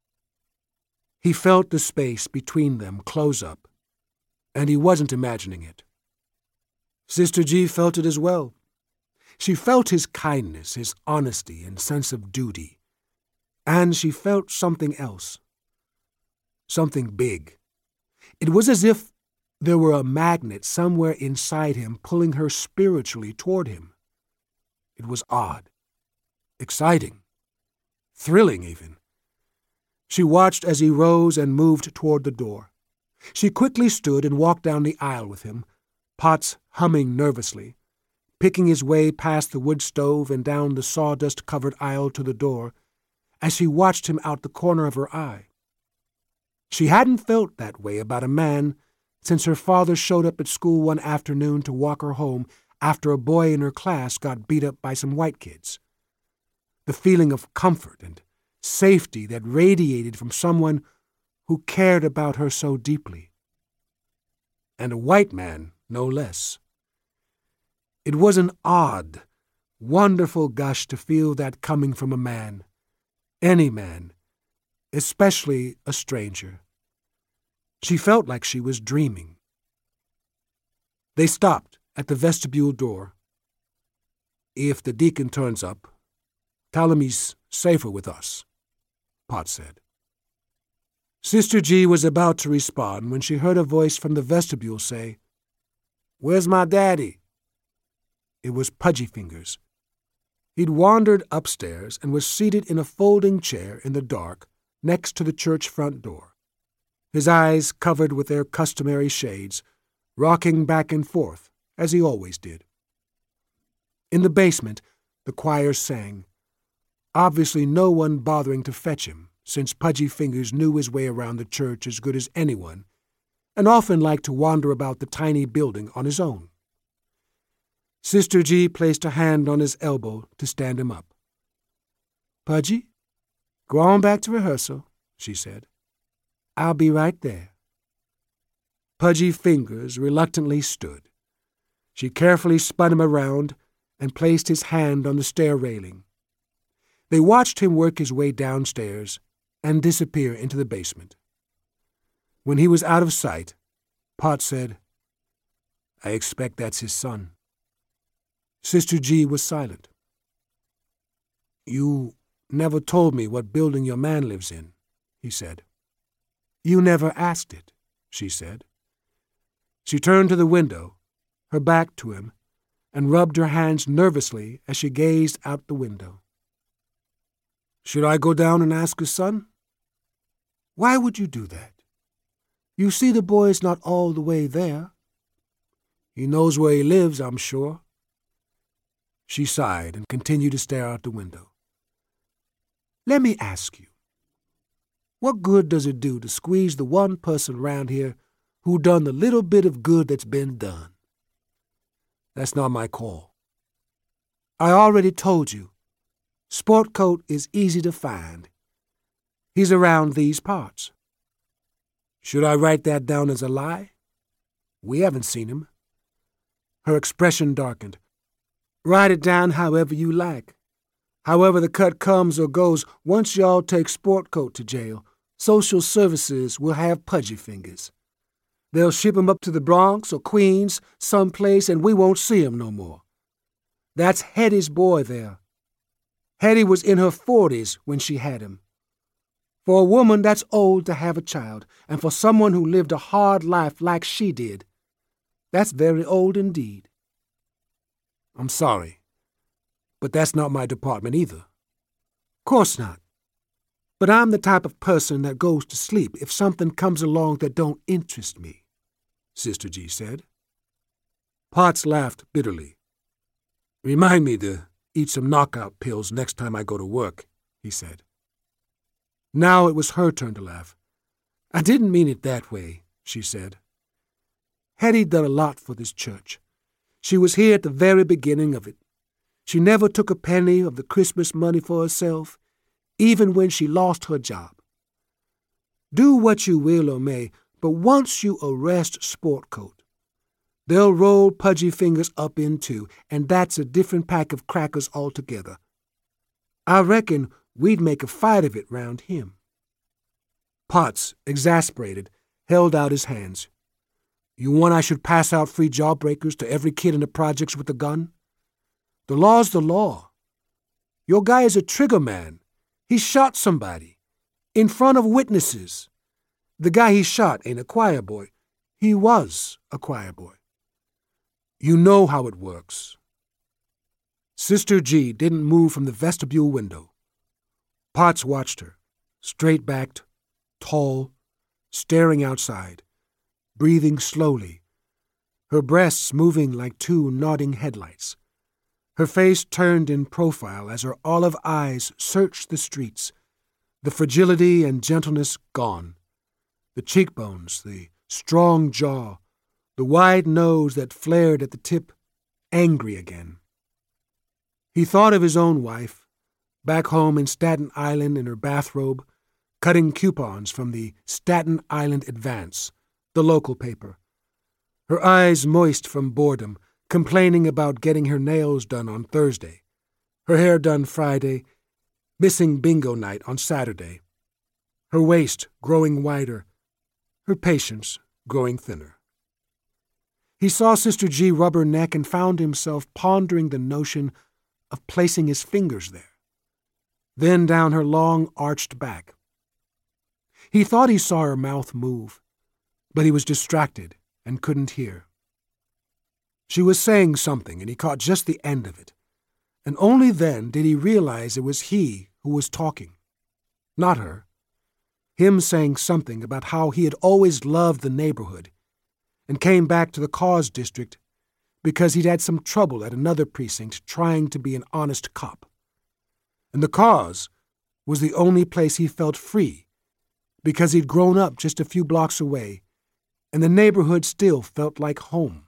He felt the space between them close up, and he wasn't imagining it. Sister G felt it as well. She felt his kindness, his honesty, and sense of duty. And she felt something else. Something big. It was as if there were a magnet somewhere inside him pulling her spiritually toward him. It was odd, exciting, thrilling even. She watched as he rose and moved toward the door. She quickly stood and walked down the aisle with him, Potts humming nervously, picking his way past the wood stove and down the sawdust-covered aisle to the door, as she watched him out the corner of her eye. She hadn't felt that way about a man since her father showed up at school one afternoon to walk her home after a boy in her class got beat up by some white kids. The feeling of comfort and safety that radiated from someone who cared about her so deeply. And a white man, no less. It was an odd, wonderful gush to feel that coming from a man, any man, especially a stranger. She felt like she was dreaming. They stopped at the vestibule door. "If the deacon turns up, tell him he's safer with us," Potts said. Sister G was about to respond when she heard a voice from the vestibule say, "Where's my daddy?" It was Pudgy Fingers. He'd wandered upstairs and was seated in a folding chair in the dark next to the church front door, his eyes covered with their customary shades, rocking back and forth, as he always did. In the basement, the choir sang, obviously no one bothering to fetch him, since Pudgy Fingers knew his way around the church as good as anyone, and often liked to wander about the tiny building on his own. Sister G placed a hand on his elbow to stand him up. "Pudgy, go on back to rehearsal," she said. "I'll be right there." Pudgy Fingers reluctantly stood. She carefully spun him around and placed his hand on the stair railing. They watched him work his way downstairs and disappear into the basement. When he was out of sight, Potts said, "I expect that's his son." Sister G was silent. "You never told me what building your man lives in," he said. "You never asked it," she said. She turned to the window, her back to him, and rubbed her hands nervously as she gazed out the window. "Should I go down and ask his son?" "Why would you do that? You see the boy's not all the way there." "He knows where he lives, I'm sure." She sighed and continued to stare out the window. "Let me ask you, what good does it do to squeeze the one person round here who done the little bit of good that's been done?" "That's not my call." "I already told you. Sportcoat is easy to find. He's around these parts." "Should I write that down as a lie? We haven't seen him." Her expression darkened. "Write it down however you like. However the cut comes or goes, once y'all take Sportcoat to jail, social services will have Pudgy Fingers. They'll ship him up to the Bronx or Queens, someplace, and we won't see him no more. That's Hetty's boy there. Hetty was in her forties when she had him. For a woman, that's old to have a child, and for someone who lived a hard life like she did, that's very old indeed." "I'm sorry, but that's not my department either." "Course not. But I'm the type of person that goes to sleep if something comes along that don't interest me," Sister G said. Potts laughed bitterly. "Remind me to eat some knockout pills next time I go to work," he said. Now it was her turn to laugh. "I didn't mean it that way," she said. "Hetty done a lot for this church. She was here at the very beginning of it. She never took a penny of the Christmas money for herself, even when she lost her job. Do what you will or may, but once you arrest Sportcoat, they'll roll Pudgy Fingers up in two, and that's a different pack of crackers altogether. I reckon we'd make a fight of it round him." Potts, exasperated, held out his hands. "You want I should pass out free jawbreakers to every kid in the projects with a gun? The law's the law. Your guy is a trigger man. He shot somebody. In front of witnesses. The guy he shot ain't a choir boy. He was a choir boy. You know how it works." Sister G didn't move from the vestibule window. Potts watched her, straight-backed, tall, staring outside, breathing slowly, her breasts moving like two nodding headlights, Her face turned in profile as her olive eyes searched the streets, the fragility and gentleness gone, the cheekbones, the strong jaw, the wide nose that flared at the tip, angry again. He thought of his own wife, back home in Staten Island in her bathrobe, cutting coupons from the Staten Island Advance, the local paper. Her eyes moist from boredom, complaining about getting her nails done on Thursday, her hair done Friday, missing bingo night on Saturday, her waist growing wider, her patience growing thinner. He saw Sister G rub her neck and found himself pondering the notion of placing his fingers there, then down her long arched back. He thought he saw her mouth move, but he was distracted and couldn't hear. She was saying something, and he caught just the end of it, and only then did he realize it was he who was talking, not her. Him saying something about how he had always loved the neighborhood and came back to the Cause District because he'd had some trouble at another precinct trying to be an honest cop. And the Cause was the only place he felt free because he'd grown up just a few blocks away and the neighborhood still felt like home.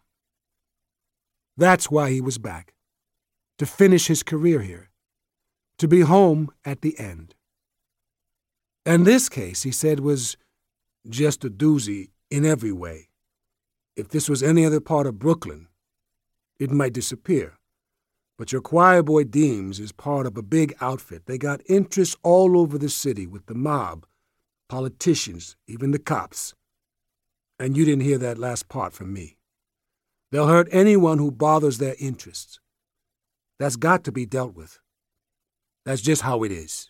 That's why he was back, to finish his career here, to be home at the end. And this case, he said, was just a doozy in every way. If this was any other part of Brooklyn, it might disappear. But your choir boy Deems is part of a big outfit. They got interests all over the city with the mob, politicians, even the cops. And you didn't hear that last part from me. They'll hurt anyone who bothers their interests. That's got to be dealt with. That's just how it is.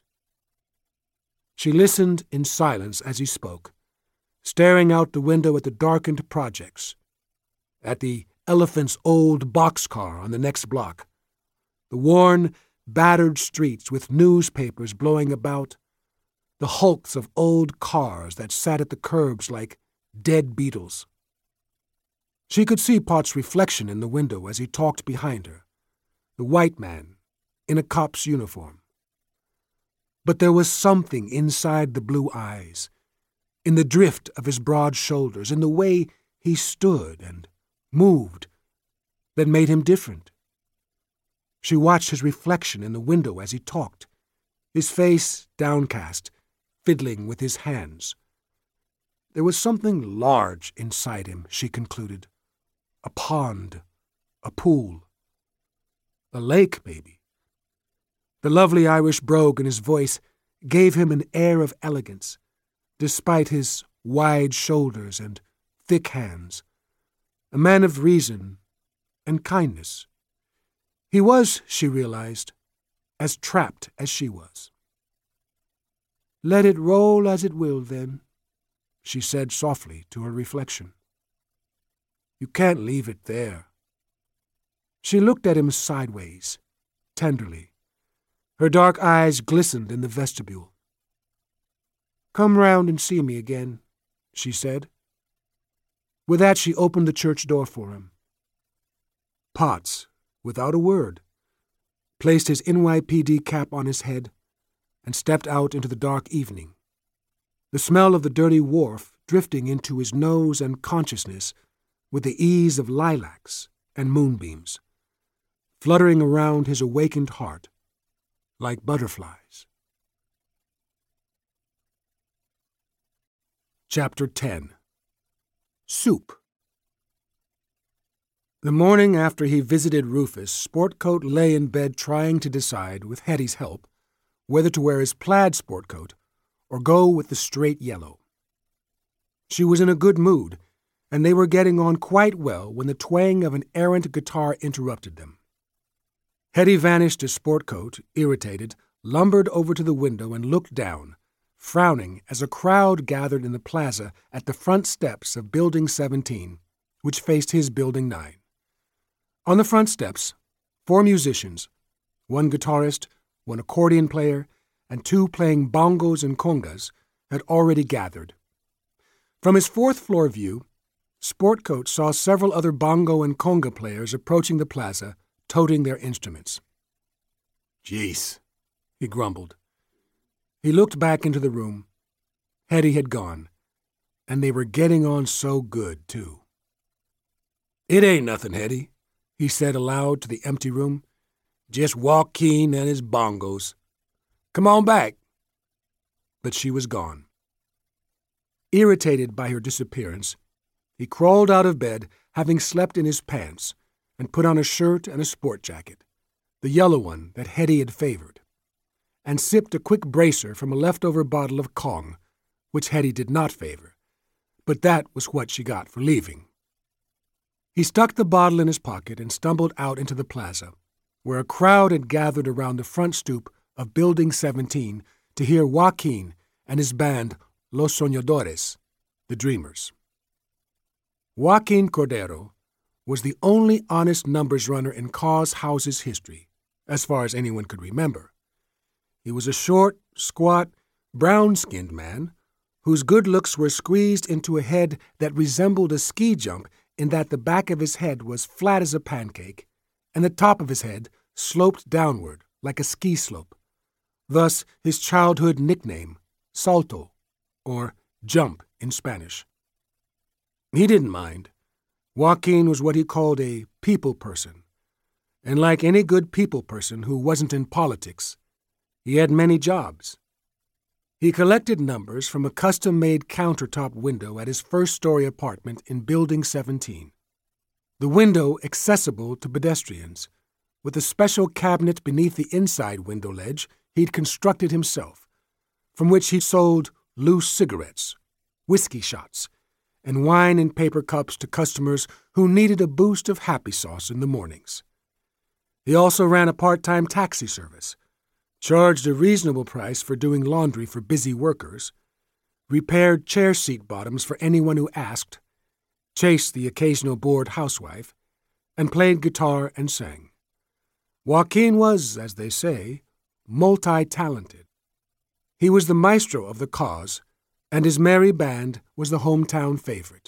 She listened in silence as he spoke, staring out the window at the darkened projects, at the Elephant's old boxcar on the next block, the worn, battered streets with newspapers blowing about, the hulks of old cars that sat at the curbs like dead beetles. She could see Pot's reflection in the window as he talked behind her, the white man in a cop's uniform. But there was something inside the blue eyes, in the drift of his broad shoulders, in the way he stood and moved, that made him different. She watched his reflection in the window as he talked, his face downcast, fiddling with his hands. There was something large inside him, she concluded. A pond, a pool, a lake, maybe. The lovely Irish brogue in his voice gave him an air of elegance, despite his wide shoulders and thick hands. A man of reason and kindness. He was, she realized, as trapped as she was. "Let it roll as it will, then," she said softly to her reflection. "You can't leave it there." She looked at him sideways, tenderly. Her dark eyes glistened in the vestibule. "Come round and see me again," she said. With that, she opened the church door for him. Potts, without a word, placed his N Y P D cap on his head and stepped out into the dark evening, the smell of the dirty wharf drifting into his nose and consciousness with the ease of lilacs and moonbeams, fluttering around his awakened heart like butterflies. Chapter ten. Soup. The morning after he visited Rufus, Sportcoat lay in bed trying to decide, with Hetty's help, whether to wear his plaid sport coat or go with the straight yellow. She was in a good mood, and they were getting on quite well when the twang of an errant guitar interrupted them. Hetty vanished as Sportcoat, irritated, lumbered over to the window and looked down, frowning as a crowd gathered in the plaza at the front steps of Building seventeen, which faced his Building nine. On the front steps, four musicians, one guitarist, one accordion player, and two playing bongos and congas, had already gathered. From his fourth-floor view, Sportcoat saw several other bongo and conga players approaching the plaza, toting their instruments. "Jeez," he grumbled. He looked back into the room. Hetty had gone, and they were getting on so good, too. "It ain't nothing, Hetty," he said aloud to the empty room. "Just Joaquin and his bongos. Come on back." But she was gone. Irritated by her disappearance, he crawled out of bed, having slept in his pants, and put on a shirt and a sport jacket, the yellow one that Hetty had favored, and sipped a quick bracer from a leftover bottle of Kong, which Hetty did not favor, but that was what she got for leaving. He stuck the bottle in his pocket and stumbled out into the plaza, where a crowd had gathered around the front stoop of Building seventeen to hear Joaquin and his band Los Soñadores, the Dreamers. Joaquin Cordero was the only honest numbers runner in Cause House's history, as far as anyone could remember. He was a short, squat, brown-skinned man whose good looks were squeezed into a head that resembled a ski jump in that the back of his head was flat as a pancake and the top of his head sloped downward like a ski slope. Thus his childhood nickname, Salto, or Jump in Spanish. He didn't mind. Joaquin was what he called a people person, and like any good people person who wasn't in politics, he had many jobs. He collected numbers from a custom-made countertop window at his first-story apartment in Building seventeen. The window accessible to pedestrians, with a special cabinet beneath the inside window ledge he'd constructed himself, from which he sold loose cigarettes, whiskey shots, and wine in paper cups to customers who needed a boost of happy sauce in the mornings. He also ran a part-time taxi service, charged a reasonable price for doing laundry for busy workers, repaired chair seat bottoms for anyone who asked, chased the occasional bored housewife, and played guitar and sang. Joaquin was, as they say, multi-talented. He was the maestro of the Cause, and his merry band was the hometown favorite.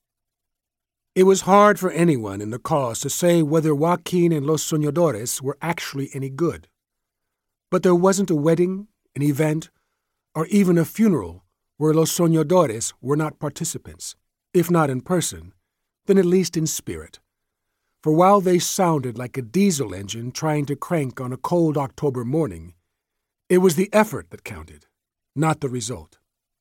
It was hard for anyone in the Cause to say whether Joaquin and Los Soñadores were actually any good. But there wasn't a wedding, an event, or even a funeral where Los Soñadores were not participants, if not in person, then at least in spirit. For while they sounded like a diesel engine trying to crank on a cold October morning, it was the effort that counted, not the result.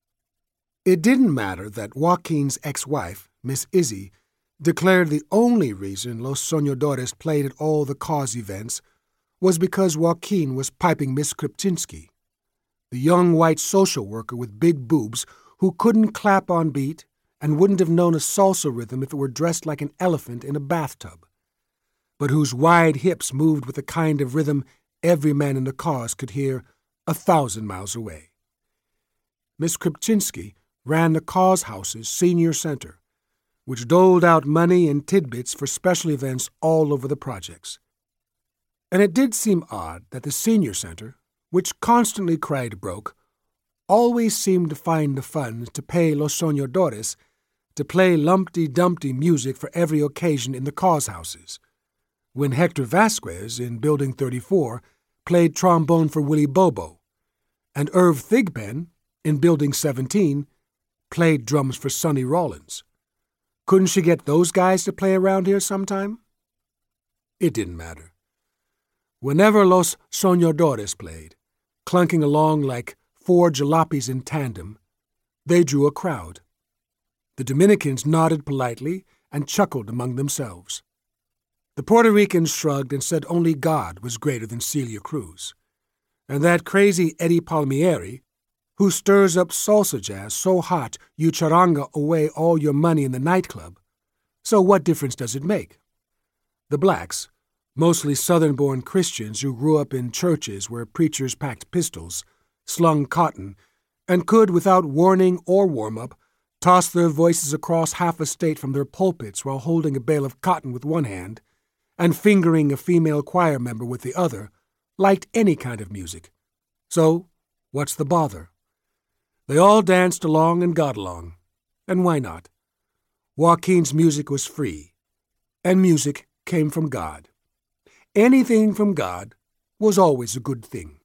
It didn't matter that Joaquin's ex-wife, Miss Izzy, declared the only reason Los Soñadores played at all the Cause events was because Joaquin was piping Miss Kripczynski, the young white social worker with big boobs who couldn't clap on beat and wouldn't have known a salsa rhythm if it were dressed like an elephant in a bathtub, but whose wide hips moved with a kind of rhythm every man in the Cause could hear a thousand miles away. Miss Kripczynski ran the Cause House's senior center, which doled out money and tidbits for special events all over the projects. And it did seem odd that the senior center, which constantly cried broke, always seemed to find the funds to pay Los Soñadores to play Lumpty-Dumpty music for every occasion in the Cause Houses, when Hector Vasquez in Building thirty-four played trombone for Willie Bobo, and Irv Thigpen in Building seventeen played drums for Sonny Rollins. Couldn't she get those guys to play around here sometime? It didn't matter. Whenever Los Soñadores played, clunking along like four jalopies in tandem, they drew a crowd. The Dominicans nodded politely and chuckled among themselves. The Puerto Ricans shrugged and said only God was greater than Celia Cruz, and that crazy Eddie Palmieri, who stirs up salsa jazz so hot you charanga away all your money in the nightclub. So what difference does it make? The blacks, mostly Southern-born Christians who grew up in churches where preachers packed pistols, slung cotton, and could, without warning or warm-up, toss their voices across half a state from their pulpits while holding a bale of cotton with one hand and fingering a female choir member with the other, liked any kind of music. So, what's the bother? They all danced along and got along. And why not? Joaquin's music was free, and music came from God. anything from God was always a good thing.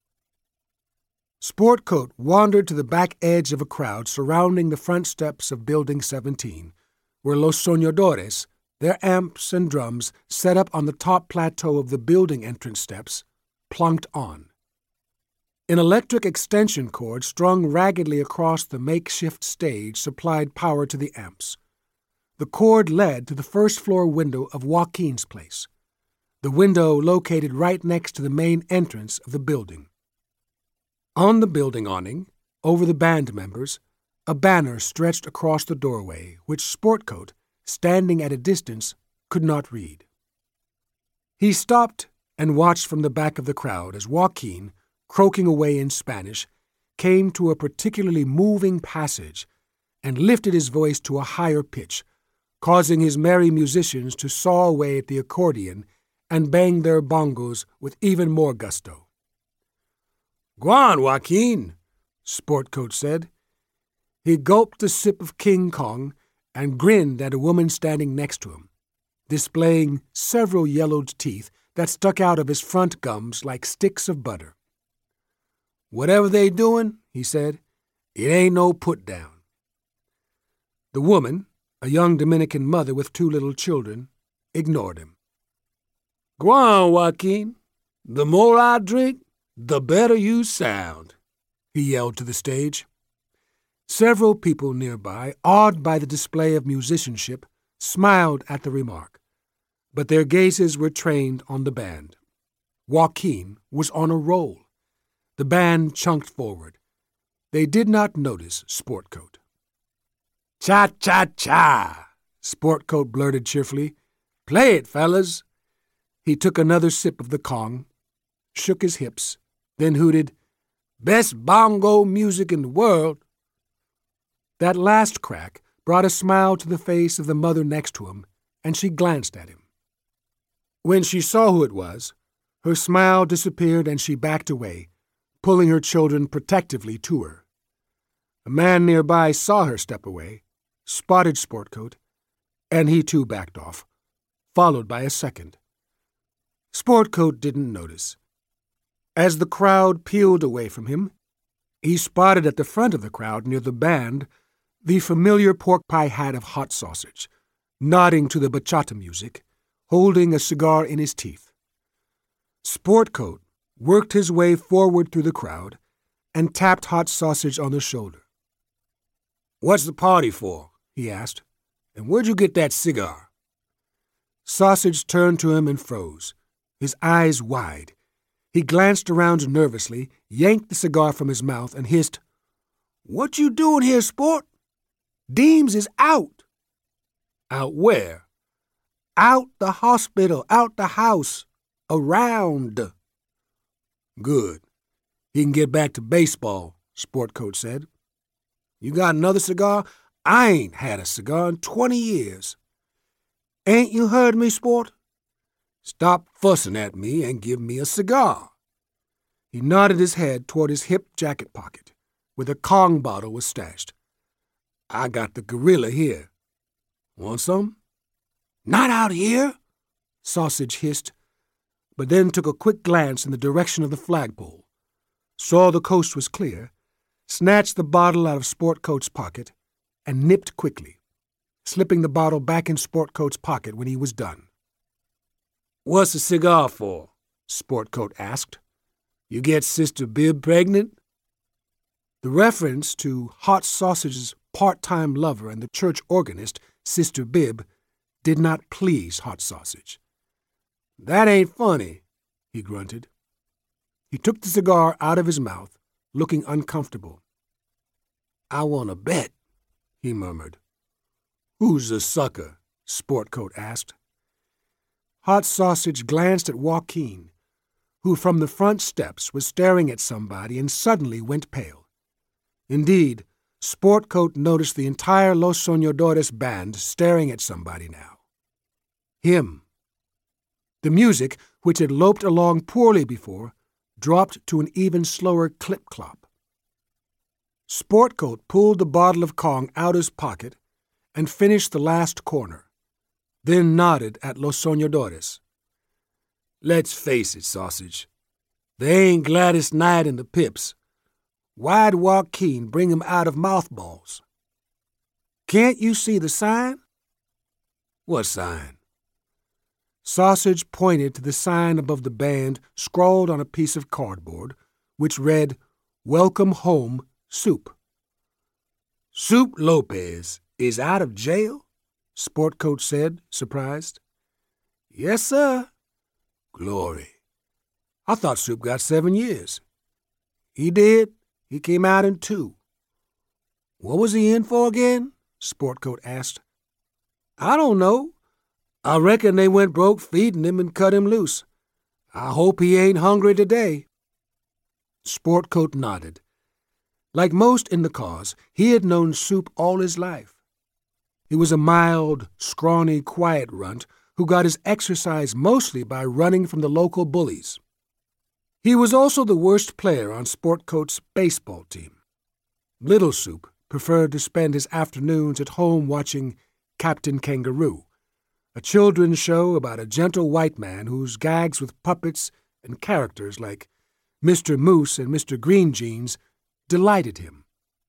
Sportcoat wandered to the back edge of a crowd surrounding the front steps of Building seventeen, where Los Soñadores, their amps and drums set up on the top plateau of the building entrance steps, plunked on. An electric extension cord strung raggedly across the makeshift stage supplied power to the amps. The cord led to the first-floor window of Joaquin's place, the window located right next to the main entrance of the building. On the building awning, over the band members, a banner stretched across the doorway, which Sportcoat, standing at a distance, could not read. He stopped and watched from the back of the crowd as Joaquin, croaking away in Spanish, came to a particularly moving passage and lifted his voice to a higher pitch, causing his merry musicians to saw away at the accordion and bang their bongos with even more gusto. "Go on, Joaquin," Sportcoat said. He gulped a sip of King Kong and grinned at a woman standing next to him, displaying several yellowed teeth that stuck out of his front gums like sticks of butter. "Whatever they doing," he said, "it ain't no put-down." The woman, a young Dominican mother with two little children, ignored him. "Go on, Joaquin. The more I drink, the better you sound," he yelled to the stage. Several people nearby, awed by the display of musicianship, smiled at the remark, but their gazes were trained on the band. Joaquin was on a roll. The band chunked forward. They did not notice Sportcoat. "Cha-cha-cha!" Sportcoat blurted cheerfully. "Play it, fellas." He took another sip of the Kong, shook his hips, then hooted, "Best bongo music in the world." That last crack brought a smile to the face of the mother next to him, and she glanced at him. When she saw who it was, her smile disappeared and she backed away, pulling her children protectively to her. A man nearby saw her step away, spotted Sportcoat, and he too backed off, followed by a second. Sportcoat didn't notice. As the crowd peeled away from him, he spotted at the front of the crowd near the band the familiar pork pie hat of Hot Sausage, nodding to the bachata music, holding a cigar in his teeth. Sportcoat worked his way forward through the crowd and tapped Hot Sausage on the shoulder. "What's the party for?" he asked. "And where'd you get that cigar?" Sausage turned to him and froze, his eyes wide. He glanced around nervously, yanked the cigar from his mouth, and hissed, "What you doing here, Sport? Deems is out." "Out where?" "Out the hospital, out the house, around." "Good. He can get back to baseball," Sportcoat said. "You got another cigar? I ain't had a cigar in twenty years." "Ain't you heard me, Sport?" "Stop fussing at me and give me a cigar." He nodded his head toward his hip jacket pocket, where the Kong bottle was stashed. "I got the Gorilla here. Want some?" "Not out here," Sausage hissed, but then took a quick glance in the direction of the flagpole, saw the coast was clear, snatched the bottle out of Sportcoat's pocket, and nipped quickly, slipping the bottle back in Sportcoat's pocket when he was done. "What's the cigar for?" Sportcoat asked. "You get Sister Bibb pregnant?" The reference to Hot Sausage's part-time lover and the church organist, Sister Bibb, did not please Hot Sausage. "That ain't funny," he grunted. He took the cigar out of his mouth, looking uncomfortable. "I want to bet," he murmured. "Who's the sucker?" Sportcoat asked. Hot Sausage glanced at Joaquin, who from the front steps was staring at somebody and suddenly went pale. Indeed, Sportcoat noticed the entire Los Soñadores band staring at somebody now. Him. The music, which had loped along poorly before, dropped to an even slower clip-clop. Sportcoat pulled the bottle of Kong out his pocket and finished the last corner, then nodded at Los Soñadores. Let's face it, Sausage. They ain't Gladys Knight and the Pips. Why'd Joaquin bring him out of mothballs? Can't you see the sign? What sign? Sausage pointed to the sign above the band scrawled on a piece of cardboard, which read, Welcome Home, Soup. Soup Lopez is out of jail? Sportcoat said, surprised. Yes, sir. Glory. I thought Soup got seven years. He did. He came out in two. What was he in for again? Sportcoat asked. I don't know. I reckon they went broke feeding him and cut him loose. I hope he ain't hungry today. Sportcoat nodded. Like most in the cause, he had known Soup all his life. He was a mild, scrawny, quiet runt who got his exercise mostly by running from the local bullies. He was also the worst player on Sportcoat's baseball team. Little Soup preferred to spend his afternoons at home watching Captain Kangaroo, a children's show about a gentle white man whose gags with puppets and characters like Mister Moose and Mister Green Jeans delighted him.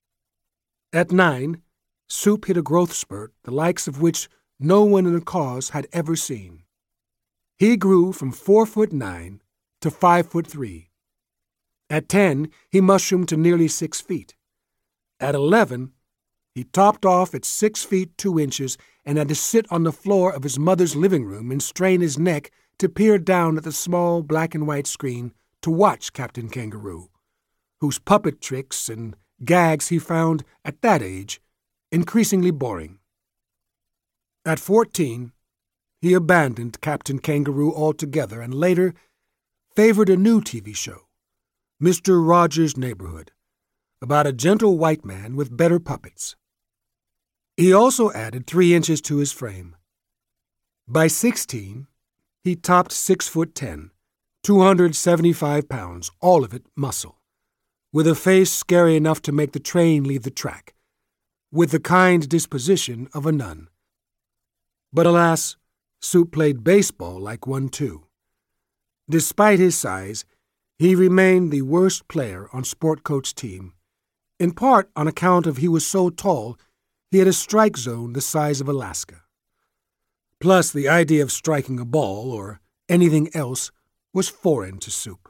At nine, Soup hit a growth spurt the likes of which no one in the cause had ever seen. He grew from four foot nine to five foot three. At ten, he mushroomed to nearly six feet. At eleven, he topped off at six feet two inches and had to sit on the floor of his mother's living room and strain his neck to peer down at the small black and white screen to watch Captain Kangaroo, whose puppet tricks and gags he found, at that age, increasingly boring. At fourteen, he abandoned Captain Kangaroo altogether and later favored a new T V show, Mister Rogers' Neighborhood, about a gentle white man with better puppets. He also added three inches to his frame. By sixteen, he topped six foot ten, two hundred seventy-five pounds, all of it muscle, with a face scary enough to make the train leave the track, with the kind disposition of a nun. But alas, Soup played baseball like one too. Despite his size, he remained the worst player on Sportcoat's team, in part on account of he was so tall he had a strike zone the size of Alaska. Plus, the idea of striking a ball or anything else was foreign to Soup.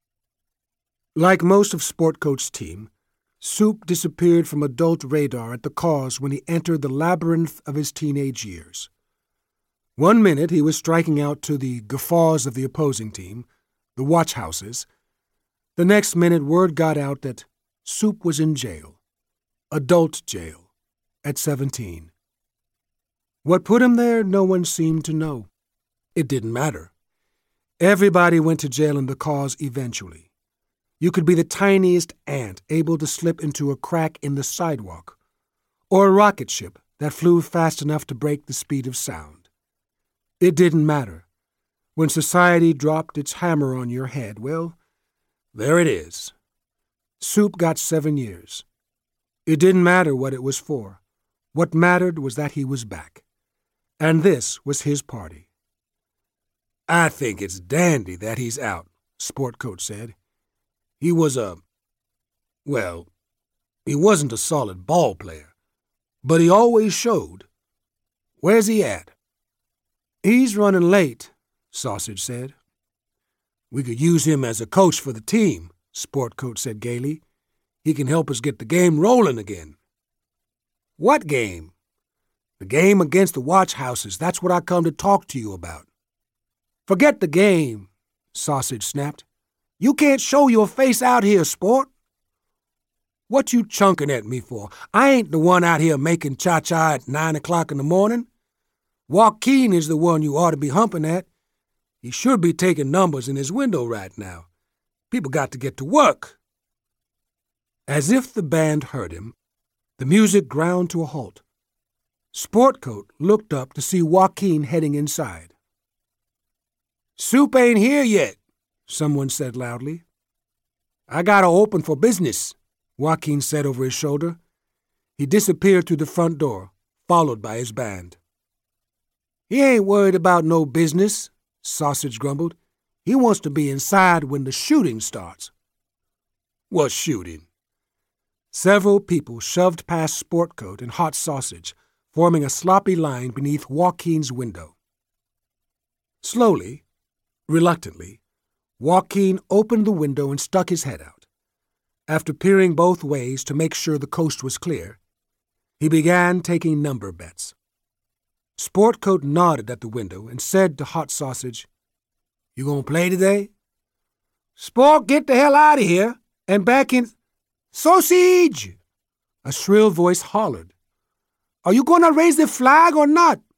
Like most of Sportcoat's team, Soup disappeared from adult radar at the cause when he entered the labyrinth of his teenage years. One minute he was striking out to the guffaws of the opposing team, the watch houses. The next minute word got out that Soup was in jail, adult jail, at seventeen. What put him there, no one seemed to know. It didn't matter. Everybody went to jail in the cause eventually. You could be the tiniest ant able to slip into a crack in the sidewalk, or a rocket ship that flew fast enough to break the speed of sound. It didn't matter. When society dropped its hammer on your head, well, there it is. Soup got seven years. It didn't matter what it was for. What mattered was that he was back. And this was his party. I think it's dandy that he's out, Sportcoat said. He was a... well, he wasn't a solid ball player, but he always showed. Where's he at? He's running late, Sausage said. We could use him as a coach for the team, Sportcoat said gaily. He can help us get the game rolling again. What game? The game against the watch houses. That's what I come to talk to you about. Forget the game, Sausage snapped. You can't show your face out here, Sport. What you chunking at me for? I ain't the one out here making cha-cha at nine o'clock in the morning. Joaquin is the one you ought to be humping at. He should be taking numbers in his window right now. People got to get to work. As if the band heard him, the music ground to a halt. Sportcoat looked up to see Joaquin heading inside. Soup ain't here yet, someone said loudly. I gotta open for business, Joaquin said over his shoulder. He disappeared through the front door, followed by his band. He ain't worried about no business, Sausage grumbled. He wants to be inside when the shooting starts." "What shooting?" Several people shoved past Sportcoat and Hot Sausage, forming a sloppy line beneath Joaquin's window. Slowly, reluctantly, Joaquin opened the window and stuck his head out. After peering both ways to make sure the coast was clear, he began taking number bets. Sportcoat nodded at the window and said to Hot Sausage, "You gonna play today?" "Sport, get the hell out of here and back in—" "Sausage!" a shrill voice hollered. "Are you gonna raise the flag or not?"